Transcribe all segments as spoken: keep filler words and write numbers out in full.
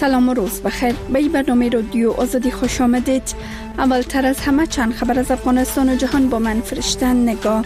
سلام و روز بخیر. به این برنامه رادیو آزادی خوش آمدید. اولتر از همه چند خبر از افغانستان و جهان با من فرشتن نگاه.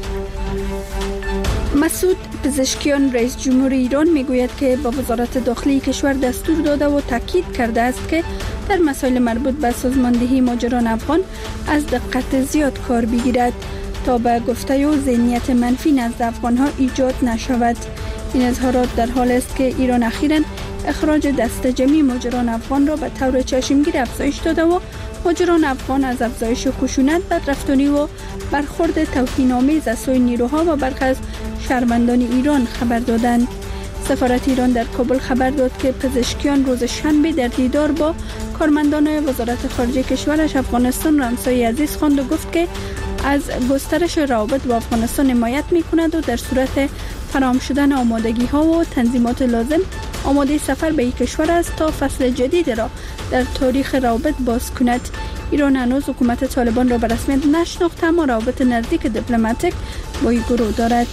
مسعود پزشکیان رئیس جمهور ایران میگوید که با وزارت داخلی کشور دستور داده و تاکید کرده است که در مسائل مربوط به سازماندهی مهاجران افغان از دقت زیاد کار بگیرد تا به گفته و ذهنیت منفی نزد افغانها ایجاد نشود. این اظهارات در حال است که ایران اخیراً اخراج دست جمعی مهاجران افغان را به طور چشمگیر افزایش داده و مهاجران افغان از افزایش خشونت، بدرفتاری و برخورد توهین‌آمیز از سوی نیروها و برخی از شهروندان ایران خبر دادند. سفارت ایران در کابل خبر داد که پزشکیان روز شنبه در دیدار با کارمندان وزارت خارجه کشورش افغانستان را همسایه عزیز خواند و گفت که از گسترش روابط با افغانستان حمایت می‌کند و در صورت فراهم شدن آمادگی ها و تنظیمات لازم آماده سفر به این کشور است تا فصل جدید را در تاریخ روابط باز کند. ایران هنوز حکومت طالبان را به رسمیت نشناخته اما روابط نزدیک دیپلماتیک با این گروه دارد.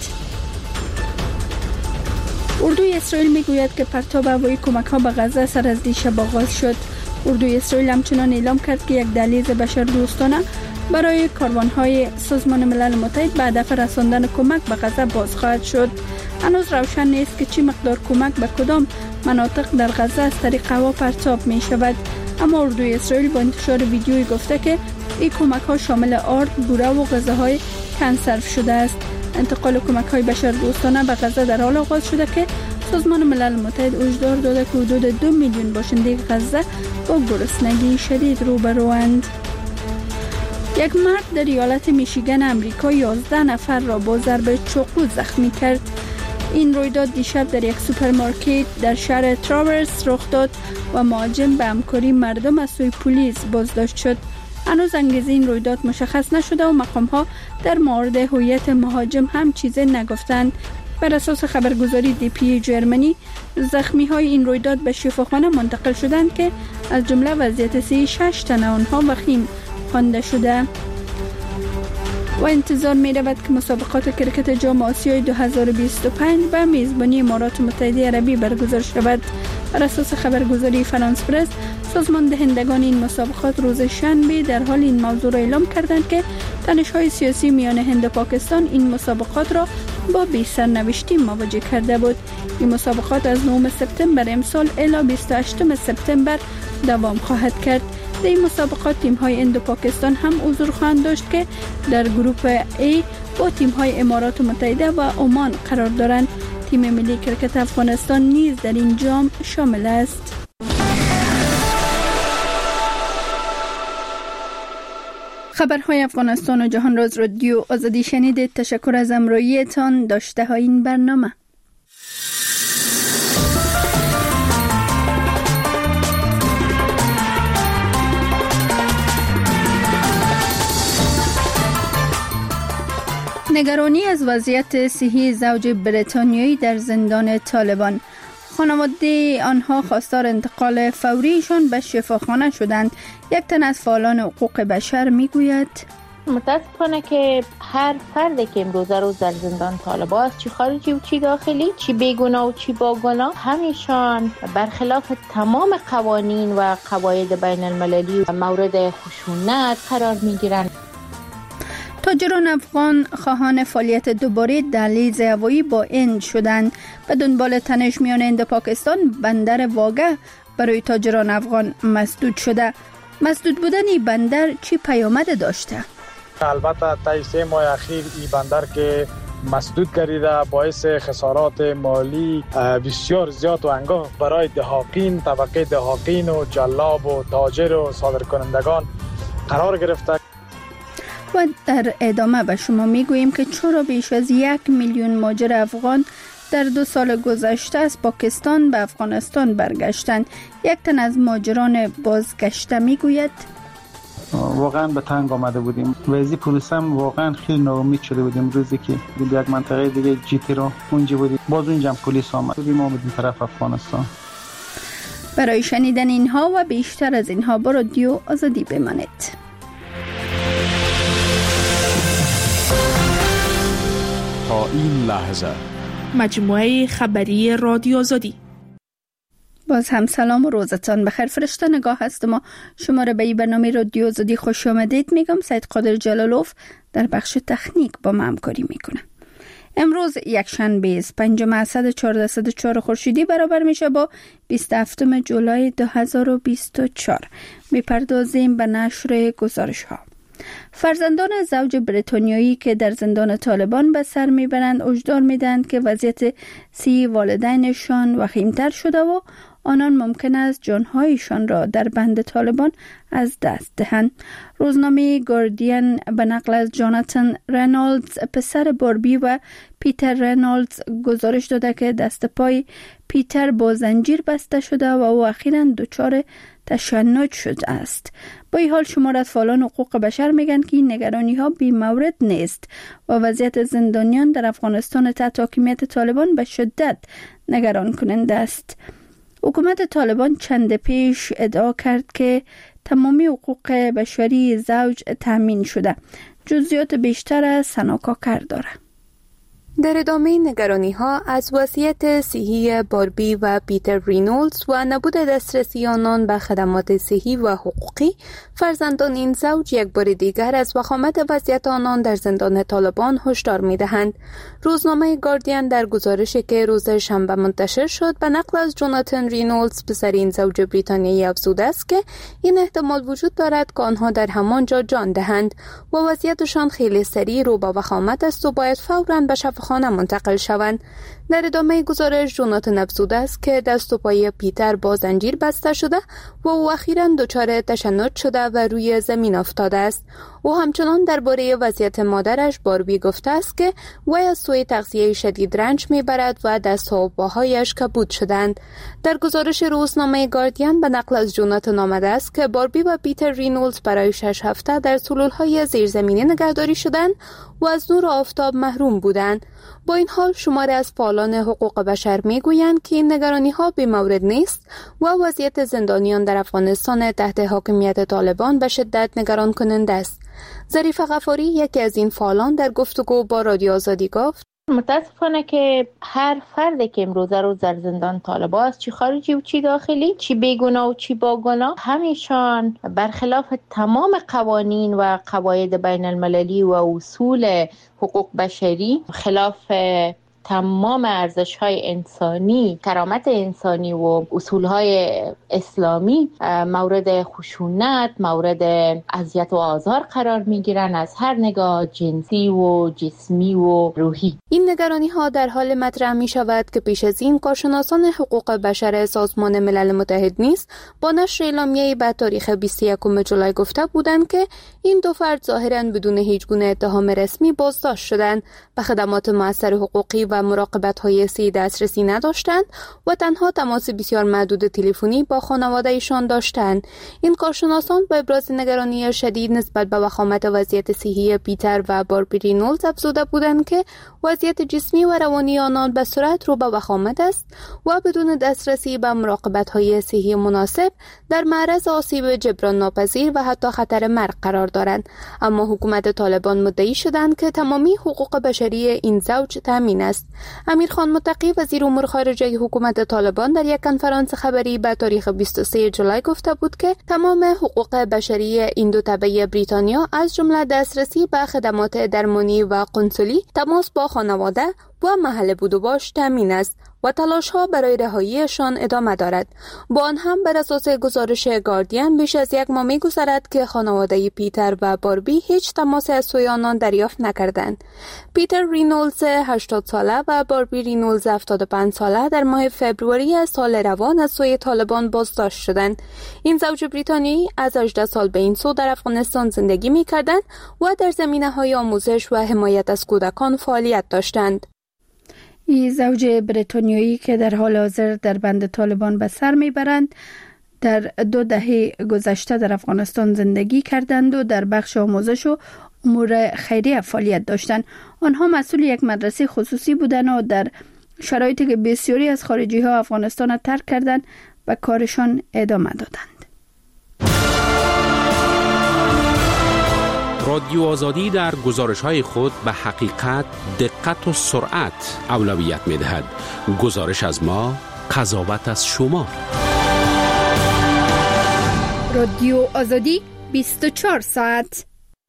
اردوی اسرائیل میگوید که پرتاب هوایی کمک ها به غزه سر از دیشب آغاز شد. اردوی اسرائیل همچنان اعلام کرد که یک دهلیز بشردوستانه برای کاروان‌های سازمان ملل متحد به هدف رساندن کمک به غزه باز خواهد شد. هنوز روشن نیست که چه مقدار کمک به کدام مناطق در غزه از طریق هوا پرتاب می شود، اما اردوی اسرائیل با انتشار ویدیویی گفته که این کمک ها شامل آرد، بوره و غذاهای کنسرو شده است. انتقال کمک های بشردوستانه به غزه در حال آغاز شده که سازمان ملل متحد هشدار داده که حدود دو میلیون باشنده غزه با گرسنگی شدید روبروند. یک مرد در ایالت میشیگن امریکا یازده نفر را با ضرب چاقو زخمی کرد. این رویداد دیشب در یک سوپرمارکت در شهر تراورس رخ داد و مهاجم به همکاری مردم از سوی پلیس بازداشت شد. هنوز انگیزه این رویداد مشخص نشده و مقام‌ها در مورد هویت مهاجم هم چیزی نگفتند. بر اساس خبرگزاری دی پی جرمنی، زخمی‌های این رویداد به شفاخانه منتقل شدند که از جمله وضعیت صحی شش تن آنها وخیم خوانده شده و انتظار می رود که مسابقات کرکت جام آسیای دو هزار و بیست و پنج به میزبانی امارات متحده عربی برگزار شود. بر اساس خبرگزاری فرانس پرس، سازمان دهندگان این مسابقات روز شنبه در حال این موضوع را اعلام کردند که تنش‌های سیاسی میان هند و پاکستان این مسابقات را با بی سرنوشتی مواجه کرده بود. این مسابقات از نهم سپتامبر امسال الی بیست و هشتم سپتامبر دوام خواهد کرد. در این مسابقات تیم‌های هند و پاکستان هم حضور خواهند داشت که در گروه A با تیم‌های امارات متحده و عمان قرار دارند. تیم ملی کرکت افغانستان نیز در این جام شامل است. خبرهای افغانستان و جهان را از رادیو آزادی شنیدید. تشکر از همراهیتان. داشته های این برنامه. نگرانی از وضعیت صحی زوج بریتانیایی در زندان طالبان. خانواده آنها خواستار انتقال فوریشان به شفاخانه شدند. یک تن از فعالان حقوق بشر میگوید متاسفانه که هر فردی که امروزه روز در زندان طالب است، چی خارجی و چی داخلی، چی بیگناه و چی باگناه، همیشان برخلاف تمام قوانین و قواعد بین المللی مورد خشونت قرار میگیرند. تاجران افغان خواهان فعالیت دوباره دهلیز هوایی با هند شدند. به دنبال تنش میان هند و پاکستان، بندر واگه برای تاجران افغان مسدود شده. مسدود بودن این بندر چی پیامد داشته؟ البته تا سه ماه اخیر این بندر که مسدود گردیده باعث خسارات مالی بسیار زیاد و انگاه برای دهاقین، طبقه دهاقین و جلاب و تاجر و صادرکنندگان قرار گرفته. و در ادامه به شما میگوییم که چرا بیش از یک میلیون مهاجر افغان در دو سال گذشته از پاکستان به افغانستان برگشتند. یک تن از مهاجران بازگشته میگوید واقعا به تنگ آمده بودیم. وضعیت پلیس هم واقعا خیلی ناامید شده بودیم. روزی که یک منطقه دیگه جیتی رو اونجا بودیم، باز اونجا هم پلیس آمد. ما بودیم طرف افغانستان. برای شنیدن اینها و بیشتر از اینها با رادیو آزادی بمانید. تا این لحظه مجموعه خبری رادیو آزادی. باز هم سلام و روزتان بخیر. فرشته نگاه هست ما شما را به این برنامه رادیو آزادی خوش آمدید میگم. سید قادر جلالوف در بخش تکنیک با ما همکاری میکنه. امروز یک شنبه است، پنجم اسد چهارصد و چهار خورشیدی برابر میشه با بیست و هفتم جولای دو هزار و بیست و چهار. میپردازیم به نشر گزارش ها. فرزندان زوج بریتانیایی که در زندان طالبان به سر میبرند هشدار میدهند که وضعیت صحی والدینشان وخیمتر شده و آنان ممکن است جانهایشان را در بند طالبان از دست دهند. روزنامه گاردین به نقل از جاناتان رینولدز پسر باربی و پیتر رینولدز گزارش داده که دست پای پیتر با زنجیر بسته شده و او اخیراً دچار تشنج شده است. با این حال شمار از فعالان حقوق بشر میگن که این نگرانی ها بی مورد نیست و وضعیت زندانیان در افغانستان تحت حاکمیت طالبان به شدت نگران کننده است. حکومت طالبان چند پیش ادعا کرد که تمامی حقوق بشری زوج تامین شده. جزئیات بیشتر از سنا کاکر داره. در ادامه نگرانی ها از وضعیت صحی باربی و پیتر رینولدز و نبود دسترسی آنان به خدمات صحی و حقوقی، فرزندان این زوج یک بار دیگر از وخامت وضعیت آنان در زندان طالبان هشدار می‌دهند. روزنامه گاردین در گزارشی که روز شنبه منتشر شد به نقل از جاناتان رینولدز پسر این زوج بریتانیایی افزوده است که این احتمال وجود دارد که آنها در همانجا جان دهند و وضعیتشان خیلی سریع رو به وخامت است و باید فوراً به خانه منتقل شوند. در ادامه گزارش جاناتان افزوده است که دست و پای پیتر با زنجیر بسته شده و او اخیراً دچار تشنج شده و روی زمین افتاده است. او همچنان درباره وضعیت مادرش باربی گفته است که وی از سوی تغذیه شدید رنج میبرد و دستها و پاهایش کبود شدند. در گزارش روزنامه گاردین به نقل از جاناتان آمده است که باربی و پیتر رینولدز برای شش هفته در سلولهای زیرزمینی نگهداری شدند و از نور آفتاب محروم بودند. با این حال شماری از فعالان حقوق بشر میگویند که این نگرانی ها بی مورد نیست و وضعیت زندانیان در افغانستان تحت حاکمیت طالبان به شدت نگران کننده است. ظریف غفاری یکی از این فعالان در گفتگو با رادیو آزادی گفت: متاسفانه که هر فردی که امروز روز در زندان طالبا است، چی خارجی و چی داخلی، چی بیگناه و چی باگناه، همیشان برخلاف تمام قوانین و قواعد بین المللی و اصول حقوق بشری، خلاف تمام ارزش‌های انسانی، کرامت انسانی و اصول‌های اسلامی مورد خشونت، مورد اذیت و آزار قرار می‌گیرند از هر نگاه جنسی و جسمی و روحی. این نگرانی‌ها در حال مطرح می‌شود که پیش از این کارشناسان حقوق بشر سازمان ملل متحد نیز با نشر اعلامیه‌ای به تاریخ بیست و یکم جولای گفته بودند که این دو فرد ظاهراً بدون هیچ گونه اتهام رسمی بازداشت شدند، به خدمات مؤثر حقوقی و مراقبت‌های صحی دسترسی نداشتند و تنها تماس بسیار محدود تلفنی با خانواده‌شان داشتند. این کارشناسان با ابراز نگرانی شدید نسبت به وخامت وضعیت صحی پیتر و باربی رینولدز افزوده بودند که وضعیت جسمی و روانی آنان به سرعت رو به وخامت است و بدون دسترسی به مراقبت‌های صحی مناسب در معرض آسیب جبران ناپذیر و حتی خطر مرگ قرار دارند. اما حکومت طالبان مدعی شدند که تمامی حقوق بشری این زوج تامین است. امیرخان متقی وزیر امور خارجه حکومت طالبان در یک کنفرانس خبری به تاریخ بیست و سوم جولای گفته بود که تمام حقوق بشری این دو تبع بریتانیا از جمله دسترسی به خدمات درمانی و قنسولی، تماس با خانواده و محل بود و باش تامین است و تلاش‌ها برای رهاییشان ادامه دارد. با آن هم بر اساس گزارش گاردین بیش از یک ماه می‌گذرد که خانواده پیتر و باربی هیچ تماس از سوی آنان دریافت نکردند. پیتر رینولدز هشتاد ساله و باربی رینولدز هفتاد و پنج ساله در ماه فوریه از سال روان از سوی طالبان بازداشت شدند. این زوج بریتانیایی از هجده سال به این سو در افغانستان زندگی می‌کردند و در زمینه‌های آموزش و حمایت از کودکان فعالیت داشتند. این زوج بریتانیایی که در حال حاضر در بند طالبان به سر میبرند در دو دهه گذشته در افغانستان زندگی کردند و در بخش آموزش و امور خیریه فعالیت داشتند. آنها مسئول یک مدرسه خصوصی بودند و در شرایطی که بسیاری از خارجی ها افغانستان را ترک کردند به کارشان ادامه دادند. رادیو آزادی در گزارش‌های خود به حقیقت، دقت و سرعت اولویت می‌دهد. گزارش از ما قضاوت از شما. رادیو آزادی بیست و چهار ساعت.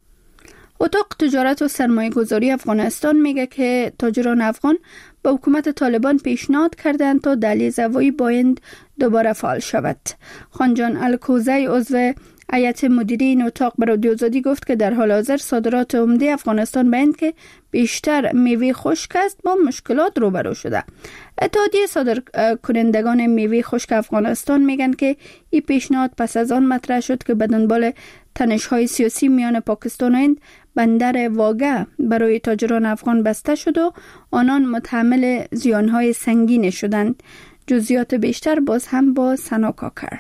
اتاق تجارت و سرمایه گذاری افغانستان میگه که تاجران افغان به حکومت طالبان پیشنهاد کردند تا دهلیز هوایی بایند دوباره فعال شود. خانجان الکوزی عضو هیئت مدیره این اتاق به رادیو آزادی گفت که در حال حاضر صادرات عمده افغانستان به هند که بیشتر میوه خشک است با مشکلات روبرو شده. اتحادیه صادر کنندگان میوه خشک افغانستان میگن که این پیشنهاد پس از آن مطرح شد که به دنبال تنش‌های سیاسی میان پاکستان و هند بندر واگه برای تاجران افغان بسته شد و آنان متحمل زیانهای سنگین شدند. جزئیات بیشتر باز هم با سنا کاکر.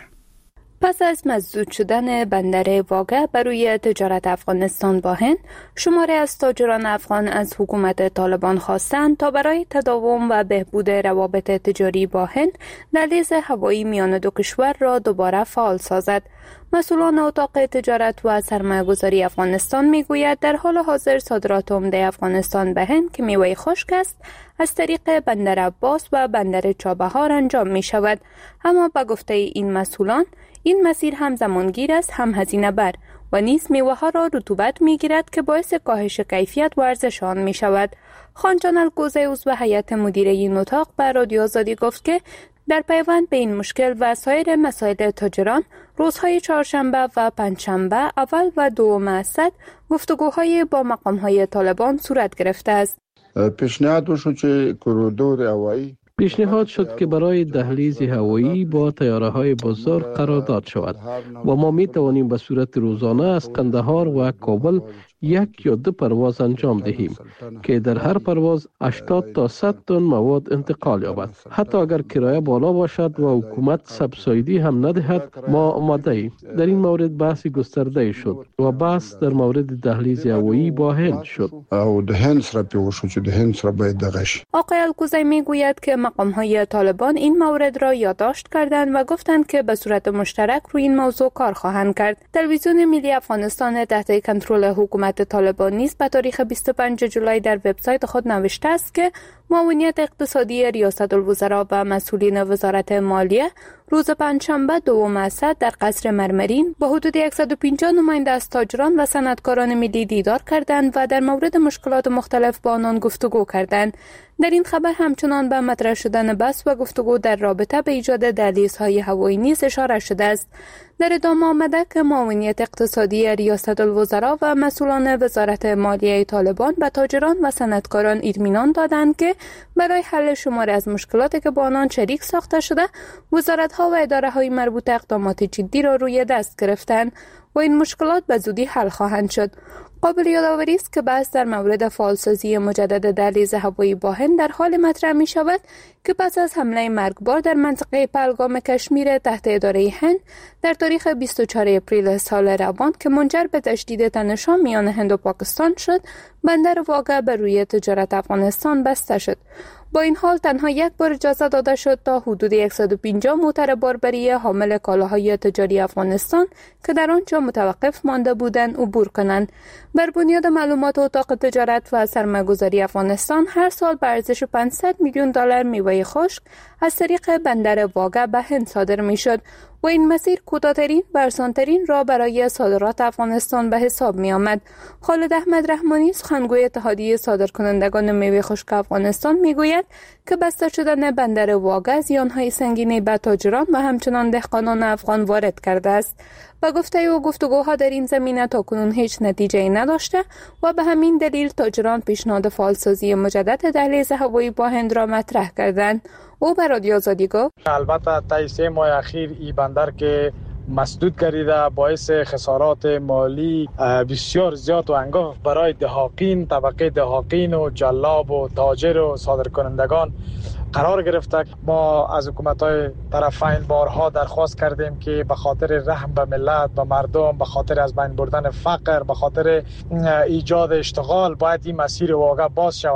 پس از مسدود شدن بندر واگه برای تجارت افغانستان با هند، شماری از تاجران افغان از حکومت طالبان خواستند تا برای تداوم و بهبود روابط تجاری با هند دهلیز هوایی میان دو کشور را دوباره فعال سازد. مسئولان اتاق تجارت و سرمایه‌گذاری افغانستان میگوید در حال حاضر صادرات عمده افغانستان به هند که میوه خشک است از طریق بندر عباس و بندر چابهار انجام می شود. اما به گفته این مسئولان این مسیر هم زمانگیر است هم هزینه بر و نیز میوه ها را رطوبت می گیرد که باعث کاهش کیفیت و ارزش آن می شود. خانجان الکوزی عضو هیئت مدیره این اتاق به رادیو آزادی گفت که در پیوند به این مشکل و سایر مسائل تاجران روزهای چهارشنبه و پنجشنبه اول و دوم اسد گفتگوهای با مقامهای طالبان صورت گرفته است. پیشنهاد شد که کوریدور هوایی پیشنهاد شد که برای دهلیز هوایی با طیاره‌های بزرگ قرارداد شود و ما می توانیم به صورت روزانه از قندهار و کابل یک یا دو پرواز انجام دهیم که در هر پرواز هشتاد تا صد تن مواد انتقال یابد. حتی اگر کرایه بالا باشد و حکومت سبسایدی هم ندهد، ما آماده ایم. در این مورد بحث گسترده شد و بحث در مورد دهلیز هوایی با هند شد. او د هند سره پیو شو چې د هند سره باید دغش. آقای الکوزی میگوید که مقام‌های طالبان این مورد را یادداشت کردند و گفتند که به صورت مشترک روی این موضوع کار خواهند کرد. تلویزیون ملی افغانستان تحت کنترل حکومت طالبان نیز به تاریخ بیست و پنجم جولای در وبسایت خود نوشته است که معاونیت اقتصادی ریاست الوزراء و مسئولین وزارت مالیه روز پنجشنبه دوم اسد در قصر مرمرین با حدود صد و پنجاه نماینده از تاجران و صنعتکاران ملی دیدار کردند و در مورد مشکلات مختلف با آنان گفتگو کردند. در این خبر همچنان به مطرح شدن بحث و گفتگو در رابطه به ایجاد دهلیزهای هوایی نیز اشاره شده است. در ادامه آمده که معاونیت اقتصادی ریاست الوزراء و مسئولان وزارت مالیه طالبان به تاجران و صنعتکاران اطمینان دادند که برای حل شماری از مشکلاتی که با آنان شریک ساخته شده، وزارت‌ها و اداره‌های مربوطه اقدامات جدی را روی دست گرفتند و این مشکلات به زودی حل خواهند شد. قابل یادآوری است که بحث در مورد فعالسازی مجدد دهلیز هوایی با هند در حال مطرح می شود که پس از حمله مرگبار در منطقه پهلگام کشمیر تحت اداره هند در تاریخ بیست و چهارم اپریل سال روان که منجر به تشدید تنش‌ها میان هند و پاکستان شد، بندر واگه بر روی تجارت افغانستان بسته شد. با این حال تنها یک بار اجازه داده شد تا حدود صد و پنجاه موتر باربری حامل کالاهای تجاری افغانستان که در آنجا متوقف مانده بودند عبور کنند. بر بنیاد معلومات اتاق تجارت و سرمایه‌گذاری افغانستان هر سال به ارزش پانصد میلیون دلار میوه خشک از طریق بندر واگه به هند صادر میشد و این مسیر کوتاه‌ترین و آسان‌ترین را برای صادرات افغانستان به حساب می آمد. خالد احمد رحمانی سخنگوی اتحادیه صادرکنندگان میوه خشک افغانستان میگوید که بسته شدن بندر واگه زیان‌های سنگینی به تاجران و همچنان دهقانان افغان وارد کرده است. با گفته او گفتگوها در این زمینه تاکنون هیچ نتیجه‌ای نداشته و به همین دلیل تاجران پیشنهاد فعالسازی مجدد دهلیز هوایی با هند را مطرح کردند. او به رادیو آزادی گفت البته تا سه ماه اخیر این بندر که مسدود گردیده باعث خسارات مالی بسیار زیاد و انگاه برای دهاقین، طبقه دهاقین و جلاب و تاجر و صادرکنندگان قرار گرفته. ما از حکومت‌های طرفین بارها درخواست کردیم که به خاطر رحم به ملت، به مردم، به خاطر از بین بردن فقر، به خاطر ایجاد اشتغال باید این مسیر واقعا باز شود.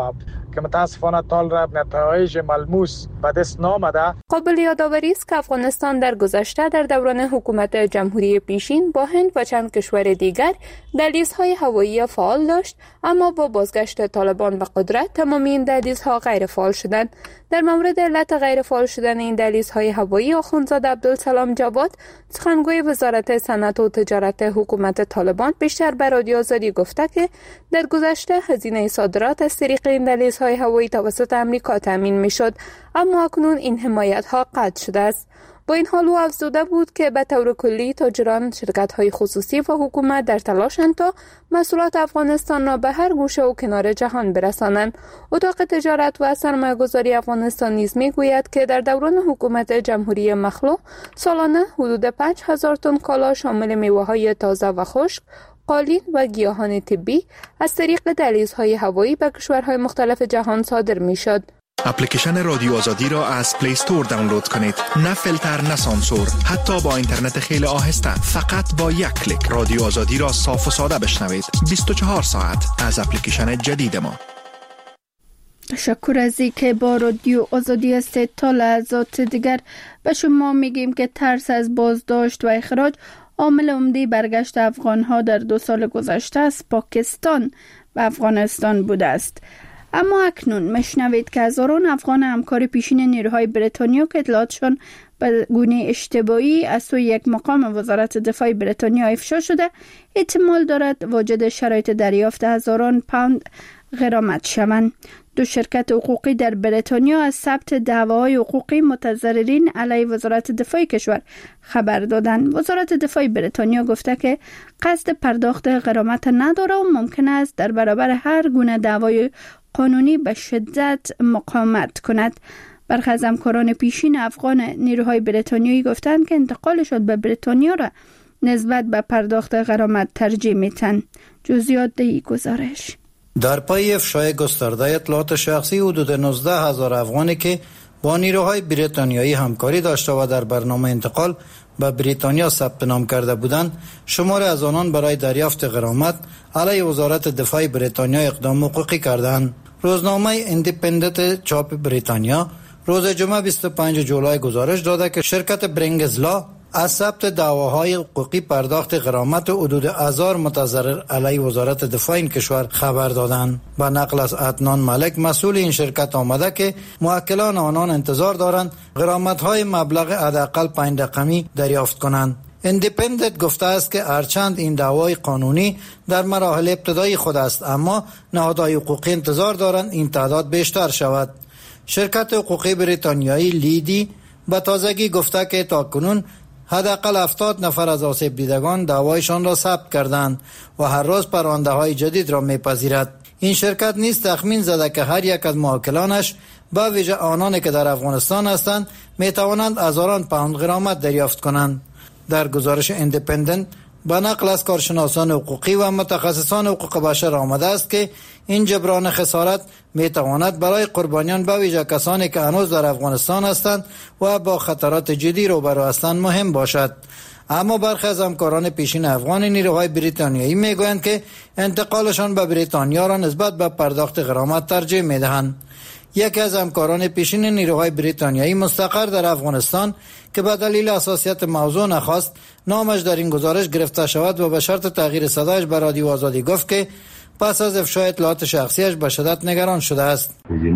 که متاسفانه تال را نتایج ملموس به دست نامده. قابل یادآوری است که افغانستان در گذشته در دوران حکومت جمهوری پیشین با هند و چند کشور دیگر دهلیزهای هوایی فعال داشت، اما با بازگشت طالبان به قدرت تمام این دهلیزها غیر فعال شدند. در مورد علت غیر فعال شدن این دهلیزهای هوایی، آخوندزاده عبدالسلام جواد، سخنگوی وزارت صنعت و تجارت حکومت طالبان، بیشتر به رادیو آزادی گفته که در گذشته هزینه صادرات از طریق این دهلیزهای هوایی توسط امریکا تامین میشد، اما اکنون این حمایت ها قطع شده است. با این حال او افزوده بود که به طور کلی تاجران، شرکت‌های خصوصی و حکومت در تلاشند تا محصولات افغانستان را به هر گوشه و کنار جهان برسانند. اتاق تجارت و سرمایه‌گذاری افغانستان نیز می‌گوید که در دوران حکومت جمهوری مخلوع سالانه حدود پنج هزار تن کالا شامل میوه‌های تازه و خشک، قالین و گیاهان طبی از طریق دهلیزهای هوایی به کشورهای مختلف جهان صادر می‌شد. اپلیکیشن رادیو آزادی را از پلی استور دانلود کنید. نه فیلتر، نه سانسور، حتی با اینترنت خیلی آهسته. فقط با یک کلیک رادیو آزادی را صاف و ساده بشنوید. بیست و چهار ساعت از اپلیکیشن جدید ما. تشکر از اینکه با رادیو آزادی هستید. تا لحظات دیگر به شما میگیم که ترس از بازداشت و اخراج عامل عمده برگشت افغان‌ها در دو سال گذشته از پاکستان و افغانستان بوده است. اما اکنون مشنوید که هزاران افغان همکار پیشین نیروهای بریتانیا که اطلاعاتشان به گونه اشتباهی از سوی یک مقام وزارت دفاع بریتانیا افشا شده، احتمال دارد واجد شرایط دریافت هزاران پوند غرامت شوند. دو شرکت حقوقی در بریتانیا از ثبت دعواهای حقوقی متضررین علیه وزارت دفاع کشور خبر دادند. وزارت دفاع بریتانیا گفته که قصد پرداخت غرامت نداره و ممکن است در برابر هر گونه دعوای قانونی به شدت مقاومت کند. برخی از همکاران پیشین افغان نیروهای بریتانیایی گفتند که انتقالشان به بریتانیا را نسبت به پرداخت غرامت ترجیح می‌دهند. جزئیات این گزارش. در پای افشای گسترده اطلاعات شخصی حدود نوزده هزار افغانی که با نیروهای بریتانیایی همکاری داشته و در برنامه انتقال به بریتانیا ثبت نام کرده بودند، شمار از آنان برای دریافت غرامت علیه وزارت دفاع بریتانیا اقدام حقوقی کردند. روزنامه ایندیپندنت چاپ بریتانیا روز جمعه بیست و پنجم جولای گزارش داده که شرکت برینگز لا از ثبت دعواهای حقوقی پرداخت غرامت حدود هزار متضرر علیه وزارت دفاع این کشور خبر دادند. با نقل از عدنان ملک مسئول این شرکت آمده که موکلان آنان انتظار دارند غرامت‌های مبلغ حداقل پنج رقمی دریافت کنند. ایندیپندنت گفته است که هرچند این دعوای قانونی در مراحل ابتدایی خود است، اما نهادهای حقوقی انتظار دارند این تعداد بیشتر شود. شرکت حقوقی بریتانیایی لیدی به تازگی گفته که تاکنون حداقل هفتاد نفر از آسیب دیدگان دعوایشان را ثبت کردند و هر روز پرونده های جدید را میپذیرد. این شرکت نیز تخمین زده که هر یک از موکلانش با ویژه آنانی که در افغانستان هستند میتوانند هزاران پوند غرامت دریافت کنند. در گزارش ایندیپندنت با نقل از کارشناسان حقوقی و متخصصان حقوق بشر آمده است که این جبران خسارت می تواند برای قربانیان به ویژه کسانی که هنوز در افغانستان هستند و با خطرات جدی روبرو هستند مهم باشد. اما برخی از همکاران پیشین افغان نیروهای بریتانیایی می گویند که انتقالشان به بریتانیا را نسبت به پرداخت غرامت ترجیح می دهند. یکی از همکاران پیشین نیروهای بریتانیایی مستقر در افغانستان که به دلیل حساسیت موضوع نخواست نامش در این گزارش گرفته شود و به شرط تغییر صدایش به رادیو آزادی گفت که پس از افشای اطلاعات شخصیش به شدت نگران شده است.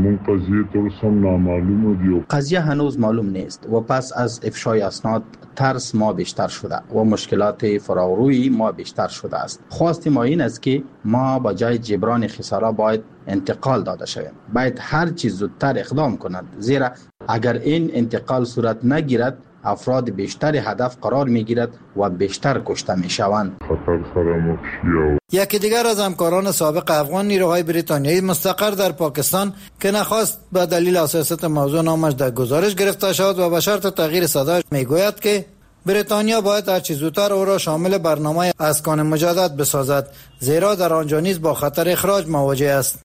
قضیه هنوز معلوم نیست و پس از افشای اسناد ترس ما بیشتر شده و مشکلات فراروی ما بیشتر شده است. خواست ما این است که ما با جای جبران خساره باید انتقال داده شویم. باید هر چیز زودتر اقدام کند، زیرا اگر این انتقال صورت نگیرد افراد بیشتر هدف قرار می گیرد و بیشتر کشته می شوند. یکی دیگر از همکاران سابق افغان نیروهای بریتانیایی مستقر در پاکستان که نخواست به دلیل حساسیت موضوع نامش در گزارش گرفته شد و به شرط تغییر صدایش می گوید که بریتانیا باید هر چه زودتر او را شامل برنامه اسکان مجدد بسازد، زیرا در آنجا نیز با خطر اخراج مواجه است.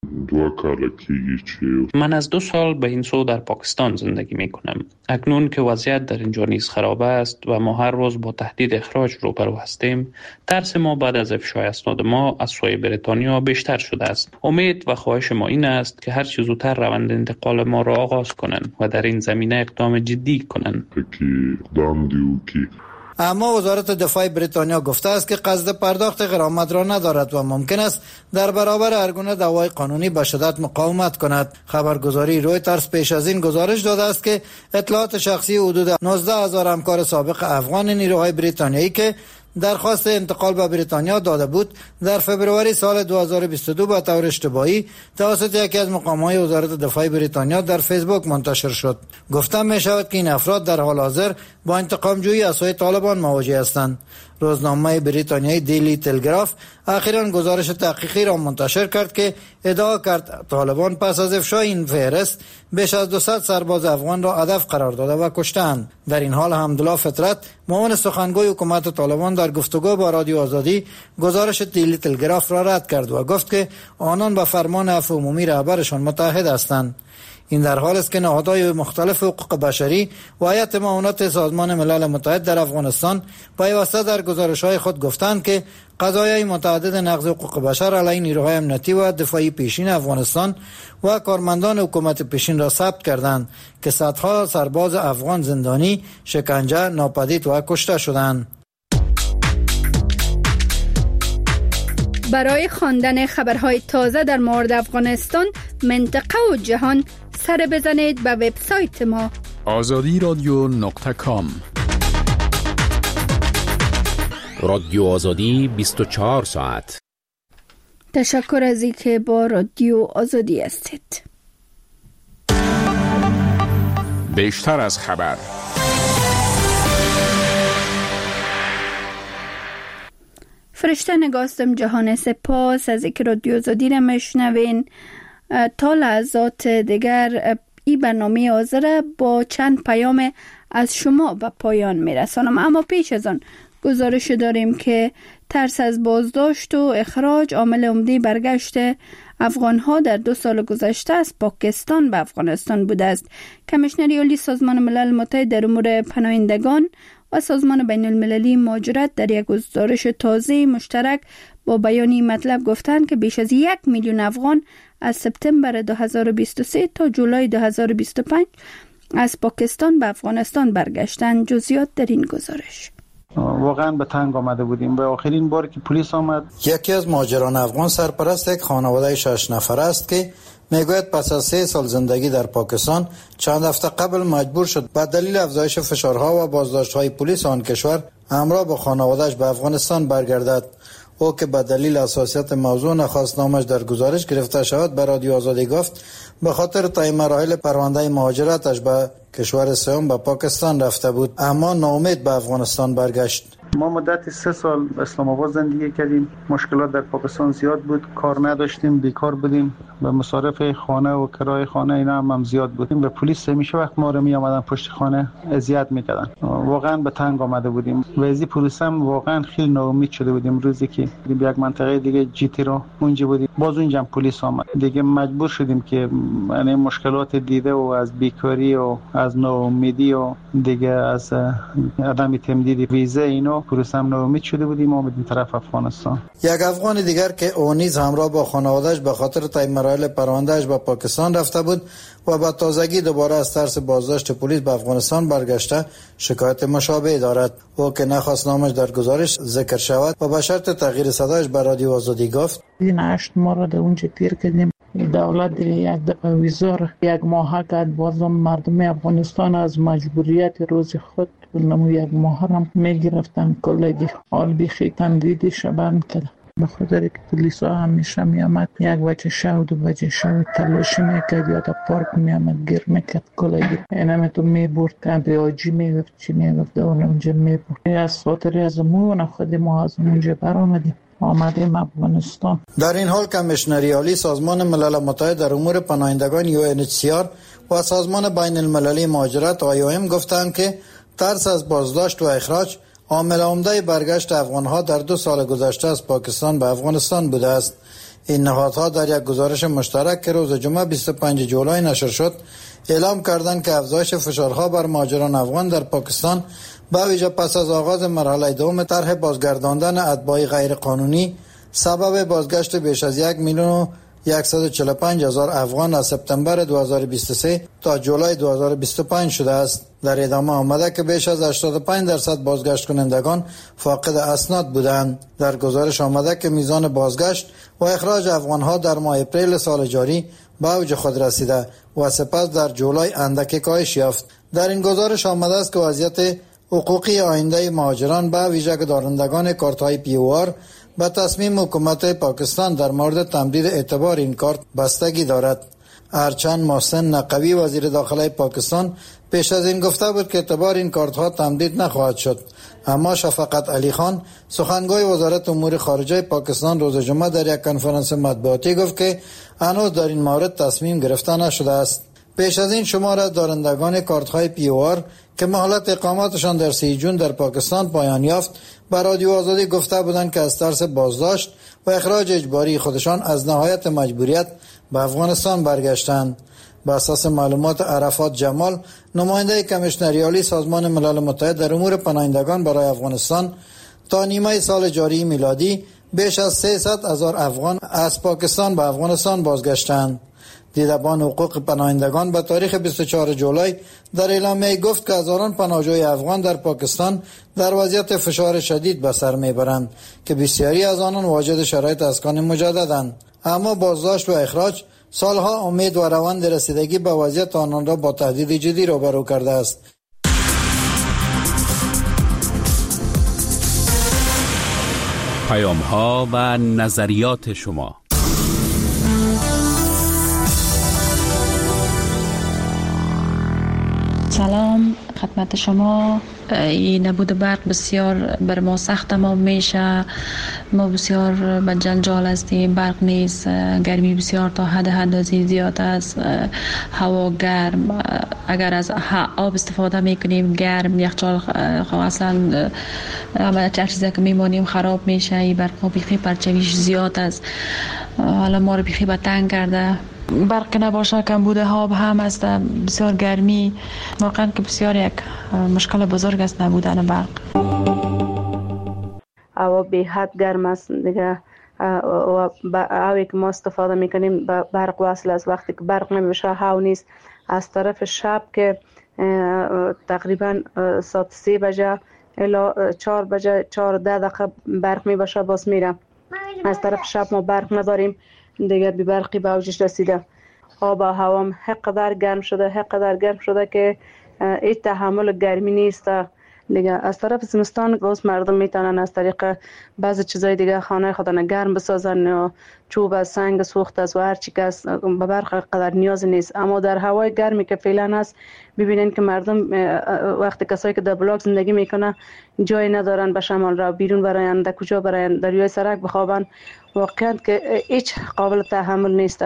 من از دو سال به این سو در پاکستان زندگی می کنم. اکنون که وضعیت در اینجا نیز خراب است و ما هر روز با تهدید اخراج روبرو هستیم، ترس ما بعد از افشای اسناد ما از سوی بریتانیا بیشتر شده است. امید و خواهش ما این است که هر چه زودتر روند انتقال ما را آغاز کنند و در این زمینه اقدام جدی کنند. اما وزارت دفاع بریتانیا گفته است که قصد پرداخت غرامت را ندارد و ممکن است در برابر هر گونه دعوای قانونی به شدت مقاومت کند. خبرگزاری رویترز پیش از این گزارش داده است که اطلاعات شخصی حدود نوزده هزار همکار سابق افغان نیروهای بریتانیایی که درخواست انتقال به بریتانیا داده بود در فبروری سال دو هزار و بیست و دو به طور اشتباهی توسط یکی از مقام‌های وزارت دفاع بریتانیا در فیسبوک منتشر شد. گفته می شود که این افراد در حال حاضر با انتقام جویی از سوی طالبان مواجه هستند. روزنامه بریتانیایی دیلی تلگراف اخیراً گزارش تحقیقی را منتشر کرد که ادعا کرد طالبان پس از افشای این فهرست بیش از دویست سرباز افغان را هدف قرار داده و کشتند. در این حال حمدالله فطرت، معاون سخنگوی حکومت طالبان، در گفتگو با رادیو آزادی گزارش دیلی تلگراف را رد کرد و گفت که آنان به فرمان عفو عمومی رهبرشان متحد هستند. این در حال است که نهادهای مختلف حقوق بشری و هیئت معاونت سازمان ملل متحد در افغانستان پیوسته در گزارش‌های خود گفتند که قضایای متعدد نقض حقوق بشر علیه نیروهای امنیتی و دفاعی پیشین افغانستان و کارمندان حکومت پیشین را ثبت کردند که صدها سرباز افغان زندانی، شکنجه، ناپدید و کشته شدند. برای خواندن خبرهای تازه در مورد افغانستان، منطقه و جهان، سر بزنید به وبسایت ما آزادی رادیو نقطه کام. رادیو آزادی بیست و چهار ساعت. تشکر از اینکه با رادیو آزادی هستید. بیشتر از خبر. فرشته نگاستم جهان، سپاس از اینکه رادیو آزادی را میشنوین. تا لحظات دیگر این برنامه حاضر با چند پیام از شما به پایان میرسانم، اما پیش از آن گزارش داریم که ترس از بازداشت و اخراج عامل عمده برگشت افغانها در دو سال گذشته از پاکستان به افغانستان بوده است. کمیشنری عالی سازمان ملل متحد در امور پناهندگان و سازمان بین المللی مهاجرت در یک گزارش تازه مشترک با بیانی مطلب گفتند که بیش از یک میلیون افغان از سپتامبر دو هزار و بیست و سه تا جولای دو هزار و بیست و پنج از پاکستان به افغانستان برگشتند. جزئیات در این گزارش. واقعا به تنگ آمده بودیم. به آخرین بار که پلیس آمد، یکی از مهاجران افغان سرپرست یک خانواده شش نفر است که میگوید پس از سه سال زندگی در پاکستان چند هفته قبل مجبور شد به دلیل افزایش فشارها و بازداشت‌های پلیس آن کشور همراه با خانواده‌اش به افغانستان برگردد. او که به دلیل حساسیت موضوع نخواست نامش در گزارش گرفته شود به رادیو آزادی گفت به خاطر طی مراحل پرونده مهاجرتش به کشور سوم به پاکستان رفته بود، اما ناامید به افغانستان برگشت. ما مدت سه سال اسلام آباد زندگی کردیم. مشکلات در پاکستان زیاد بود، کار نداشتیم، بیکار بودیم، به مصارف خانه و کرایه خانه اینا هم, هم زیاد بودیم. به پلیس همیشه وقت ما رو می آمدن پشت خانه اذیت میکردن. واقعا به تنگ آمده بودیم. وضعی پلیس هم واقعا خیلی ناامید شده بودیم. روزی که یک منطقه دیگه جیتی رو اونجا بودیم، باز اونجا پلیس آمد. دیگه مجبور شدیم که یعنی مشکلات دیده و از بیکاری و از ناامیدی و دیگه از عدم تمدید ویزا اینو پلیس هم ناامید شده بودیم ما بدیم طرف افغانستان. یک افغان دیگر که او نیز همراه با خانواده‌اش به خاطر طی مراحل پرونده‌اش به پاکستان رفته بود و با تازگی دوباره از ترس بازداشت پلیس به افغانستان برگشته شکایت مشابه دارد. او که نخواست نامش در گزارش ذکر شود و به شرط تغییر صدایش به رادیو آزادی گفت این هشت ماه را در اونجا تیر کردیم. دولت یک دفعه ویزار یک ماه کرد، بازم مردم افغانستان از مجبوریت روز خود نمو یک ماه هم میگرفتن کلگی حال بیخی تمدیدی شبن کرد. به خاطر که پلیس ها همیشه میامد یک بچه شو دو بچه شو تلاشی میکرد یا تا پارک میامد گیر میکرد کلگی اینم تو میبورد کمپی آجی میگفت چی میگفت اون اونجا میبورد. از خاطر از مون خود ما از اونجا بر آمدیم آمدیم افغانستان. در این حال کمیشنری عالی سازمان ملل متحد در امور پناهندگان یو ان اچ سی آر و سازمان بین المللی مهاجرت آی او ام گفتند که ترس از بازداشت و اخراج عامل عمده برگشت افغانها در دو سال گذشته از پاکستان به افغانستان بوده است. این نهادها در یک گزارش مشترک که روز جمعه بیست و پنجم جولای نشر شد اعلام کردند که افزایش فشارها بر مهاجران افغان در پاکستان به ویژه پس از آغاز مرحله دوم طرح بازگرداندن اتباع غیر قانونی سبب بازگشت بیش از یک میلیون و صد و چهل و پنج هزار افغان از سپتامبر دو هزار و بیست و سه تا جولای دو هزار و بیست و پنج شده است. در ادامه آمده که بیش از هشتاد و پنج درصد بازگشت کنندگان فاقد اسناد بودند. در گزارش آمده که میزان بازگشت و اخراج افغانها در ماه اپریل سال جاری به اوج خود رسیده و سپس در جولای اندک کاهش یافت. در این گزارش آمده است که وضعیت حقوقی آینده مهاجران به ویژه دارندگان کارت‌های پی او آر به تصمیم حکومت پاکستان در مورد تمدید اعتبار این کارت بستگی دارد. هرچند محسن نقوی وزیر داخله پاکستان پیش از این گفته بود که اعتبار این کارت ها تمدید نخواهد شد، اما شفقت علی خان سخنگوی وزارت امور خارجه پاکستان روز جمعه در یک کنفرانس مطبوعاتی گفت که هنوز در این مورد تصمیم گرفته نشده است. پیش از این شمار از دارندگان کارت های پی او آر که مهلت اقامتشان در سی جون در پاکستان پایان یافت به رادیو آزادی گفته بودند که از ترس بازداشت و اخراج اجباری خودشان از نهایت مجبوریت به افغانستان برگشتند. بر اساس معلومات عرفات جمال، نماینده کمیشنری عالی سازمان ملل متحد در امور پناهندگان برای افغانستان، تا نیمه سال جاری میلادی بیش از سیصد هزار افغان از پاکستان به افغانستان بازگشتند. دیدبان حقوق پناهندگان به تاریخ بیست و چهارم جولای در اعلامیه گفت که هزاران پناهجوی افغان در پاکستان در وضعیت فشار شدید به سر میبرند که بسیاری از آنان واجد شرایط اسکان مجددند، اما بازداشت و اخراج سالها امید و روند رسیدگی به وضعیت آنان را با تهدید جدی روبرو کرده است. پیام‌ها و نظریات شما. سلام خدمت شما. این نبود برق بسیار بر ما سخت تمام میشه. ما بسیار به جنجال هستیم. برق نیست، گرمی بسیار تا حد حدازی زیاد است، هوا گرم. اگر از آب استفاده میکنیم گرم، یخچال اصلا همه چیزی که میمانیم خراب میشه. این برق ما بیخی پرچویش زیاد است، حالا ما رو بیخی به تنگ کرده. برق نباشه کمبود آب هم است، بسیار گرمی. واقعا که بسیار یک مشکل بزرگ است نبودن برق. هوا به حد گرم است دیگه و هوایی که ما استفاده میکنیم برق وصل است. وقتی که برق نمیشه هوا نیست. از طرف شب که تقریبا ساعت سه بجه الی چهار بجه چهار ده دقیقه برق میباشه باز میره. از طرف شب ما برق نداریم دیگه، بی برقی به اوجش رسیده. آب و هوام حقدر گرم شده حقدر گرم شده که هیچ تحمل گرمی نیست دیگه. از طرف زمستان باز مردم میتونن از طریق بعضی چیزای دیگه خانه خودن گرم بسازن، و چوب سنگ سوخت از و هر چی که به برق قدر نیاز نیست. اما در هوای گرمی که فعلا هست ببینین که مردم وقتی کسایی که در بلاک زندگی میکنه جای ندارن به شمال را بیرون براین، در کجا براین، در روی سرک بخوابن. واقعا که هیچ قابل تحمل نیست.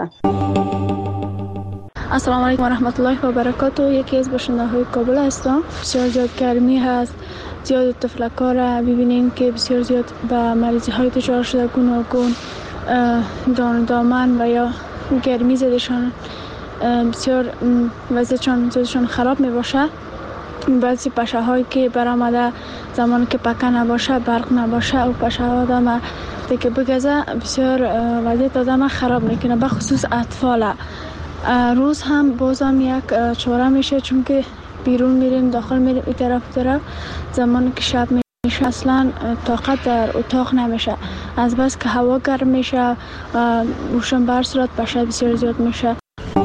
السلام علیکم و رحمت الله و برکاته. یکی از باشنده‌های کابل هستم. بسیار زیاد گرمی هست، زیاد تفلک‌ها را ببینیم که بسیار زیاد به مریضی های دچار شده، گوناگون دان دامن و یا گرمی زدشان بسیار وضعشان زدشان خراب می باشه. بعضی پشه هایی که برآمده زمانی که پکه نباشه، برق نباشه و پشه ها آدم دیگه بگذه بسیار وضعیت آدم خراب میکنه، به خصوص اطفال. روز هم بازم یک چاره میشه، چون که بیرون میریم داخل میریم این طرف طرف. زمانی که شب میشه اصلا طاقت در اتاق نمیشه، از بس که هوا گرم میشه و روشن بر صورت پشه بسیار زیاد میشه.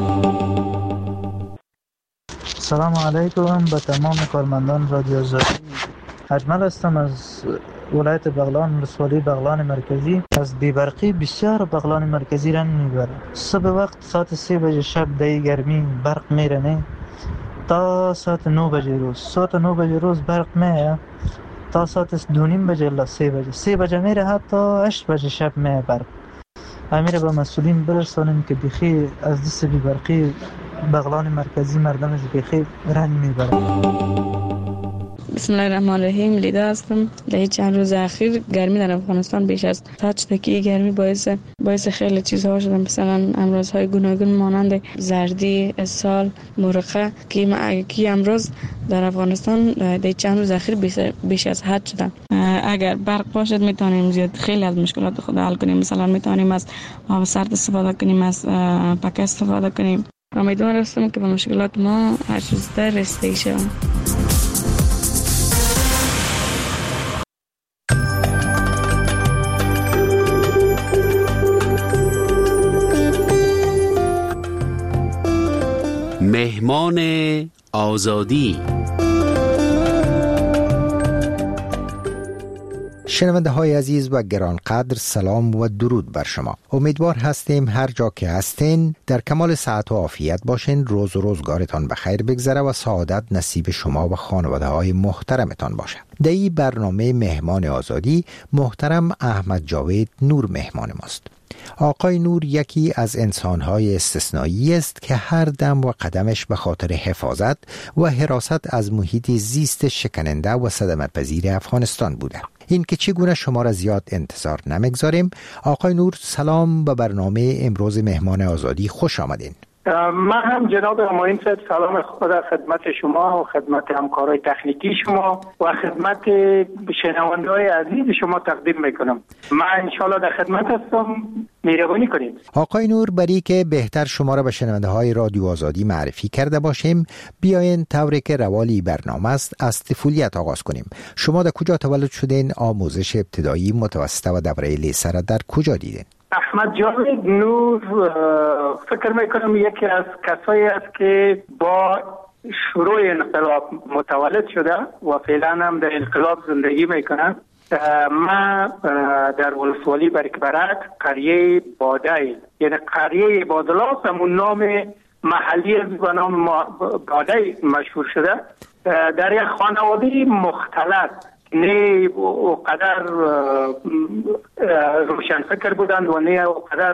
سلام علیکم به تمام کارمندان رادیو آزادی. اجمل هستم از ولایت بغلان، ولسوالی بغلان مرکزی. از بیبرقی بسیار بغلان مرکزی رنج میبره. صبح وقت ساعت سه بجه شب دی گرمی برق میره نه تا ساعت نه بجه روز. ساعت نه بجه روز برق میره تا ساعت دو نیم بجه الا سه بجه. سه بجه میره حتی هشت بجه شب میره برق. امیره به مسئولین برسانیم که بخی از دست بیبرقی بغلان مرکزی مردمش بخی رنج میبره. بسم الله الرحمن الرحیم. لیدا هستم. در چند روز اخیر گرمی در افغانستان بیش از حد شده که گرمی باعث باعث خیلی چیزها شده، مثلا امراض‌های گوناگون مانند زردی، اسهال، مرقه که کی امراض در افغانستان در چند روز اخیر بیش از حد شده. اگر برق باشد میتونیم زیاد خیلی از مشکلات خود حل کنیم. مثلا میتونیم از آب سرد استفاده کنیم، از پکه استفاده کنیم. امیدوار هستم که به مشکلات ما هر چیز در رسیدگی شویم. مهمان آزادی. شنونده های عزیز و گرانقدر، سلام و درود بر شما. امیدوار هستیم هر جا که هستین در کمال صحت و عافیت باشین. روز و روزگارتان بخیر بگذره و سعادت نصیب شما و خانواده های محترمتان باشه. در این برنامه مهمان آزادی محترم احمد جاوید نور مهمان ماست. آقای نور یکی از انسان‌های استثنایی است که هر دم و قدمش به خاطر حفاظت و حراست از محیط زیست شکننده و صدمه‌پذیر افغانستان بوده. این که چگونه شما را زیاد انتظار نمیگذاریم. آقای نور سلام به برنامه امروز مهمان آزادی، خوش آمدین. من هم جناب همایون صاحب سلام خود خدمت شما و خدمت همکارای تکنیکی شما و خدمت شنونده های عزیز شما تقدیم میکنم. من انشالله در خدمت هستم، مهربانی کنید. آقای نور، برای که بهتر شما را به شنونده های رادیو آزادی معرفی کرده باشیم، بیاین طوری که روالی برنامه است از طفولیت آغاز کنیم. شما در کجا تولد شدین؟ آموزش ابتدایی، متوسطه و دوره لیسه را در کجا دیدین؟ احمد جاوید نور فکر میکنم یکی از کسایی است که با شروع انقلاب متولد شده و فعلا هم در انقلاب زندگی میکنه. من در ولسوالی برکبرک قریه بادای، یعنی قریه بادلاس، همون نام محلی به نام بادای مشهور شده. در یک خانواده مختلط، نه اوقدر روشن فکر بودند و نه اوقدر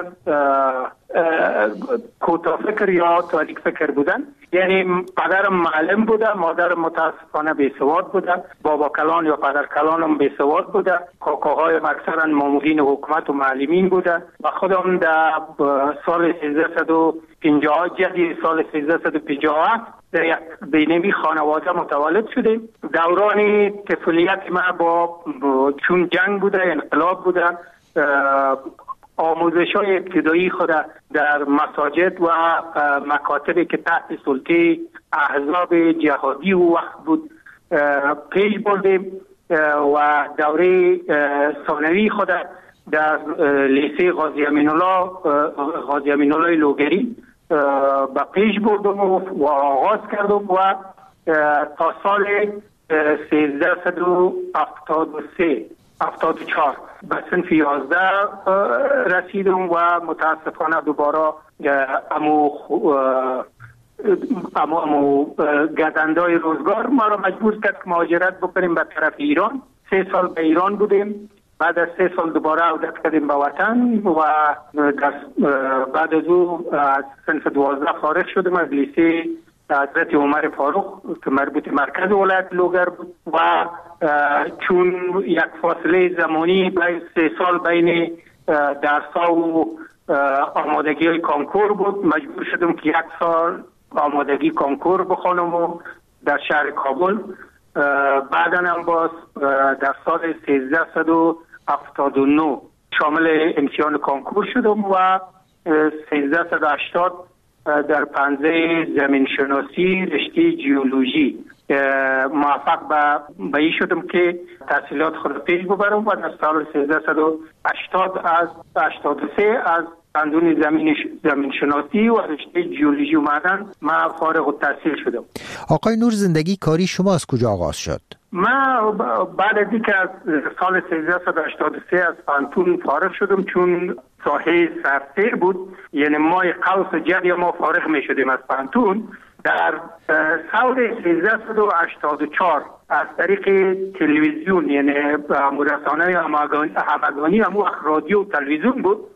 کوتاه فکر یا تاریک فکر بودند. یعنی پدرم معلم بوده، مادرم متاسفانه بیسواد بوده، بابا کلان یا پدر کلانم بیسواد بوده، کاکاهایم اکثرا مامورین حکومت و معلمین بوده و خودم در سال سیزده و پنجاه جدی سال سیزده و پنجاه در یک بینمی خانواده متولد شدیم. دوران طفولیت ما با چون جنگ بوده، انقلاب بوده، آموزش های ابتدایی خود در مساجد و مکاتبی که تحت سلطه احزاب جهادی و وقت بود پیش بردیم و دوره ثانوی خود در لیسه غازی امین الله غازی امین الله لوگری با پیش بردم و آغاز کردم و تا سال سیزده و هفتاد و سه هفتاد و چهار به صنف یازده رسیدم و متاسفانه دوباره امو امو, امو گزندای روزگار ما را مجبور کرد که مهاجرت بکنیم به طرف ایران. سه سال به ایران بودیم، بعد از سه سال دوباره عودت کردیم به وطن و بعد از او از صنف دوازده فارغ شدم از لیسه حضرت عمر فاروق که مربوط مرکز ولایت لوگر بود و چون یک فاصله زمانی بین سه سال بین درس‌ها و آمادگی های کانکور بود، مجبور شدم که یک سال آمادگی کانکور بخوانم و در شهر کابل. بعدا هم باز در سال سیزده و هفتاد و نه شامل امتحان کانکور شدم و سیزده و هشتاد در پنزه زمین شناسی رشته جیولوژی موفق به این شدم که تحصیلات خود پیش ببرم و در سال سیزده و هشتاد از هشتاد و سه از قانون زمین زمین شناسی و رشته جیولوژی و معدن من فارغ التحصیل شدم. آقای نور، زندگی کاری شما از کجا آغاز شد؟ من بعد از اینکه از سال سیزده و هشتاد و سه از پانتون فارغ شدم، چون ساحه سرسیر بود، یعنی مای قوس و جدی ما فارغ می شدیم از پانتون. در سال سیزده و هشتاد و چهار از طریق تلویزیون، یعنی رسانه همگانی همون رادیو و تلویزیون بود،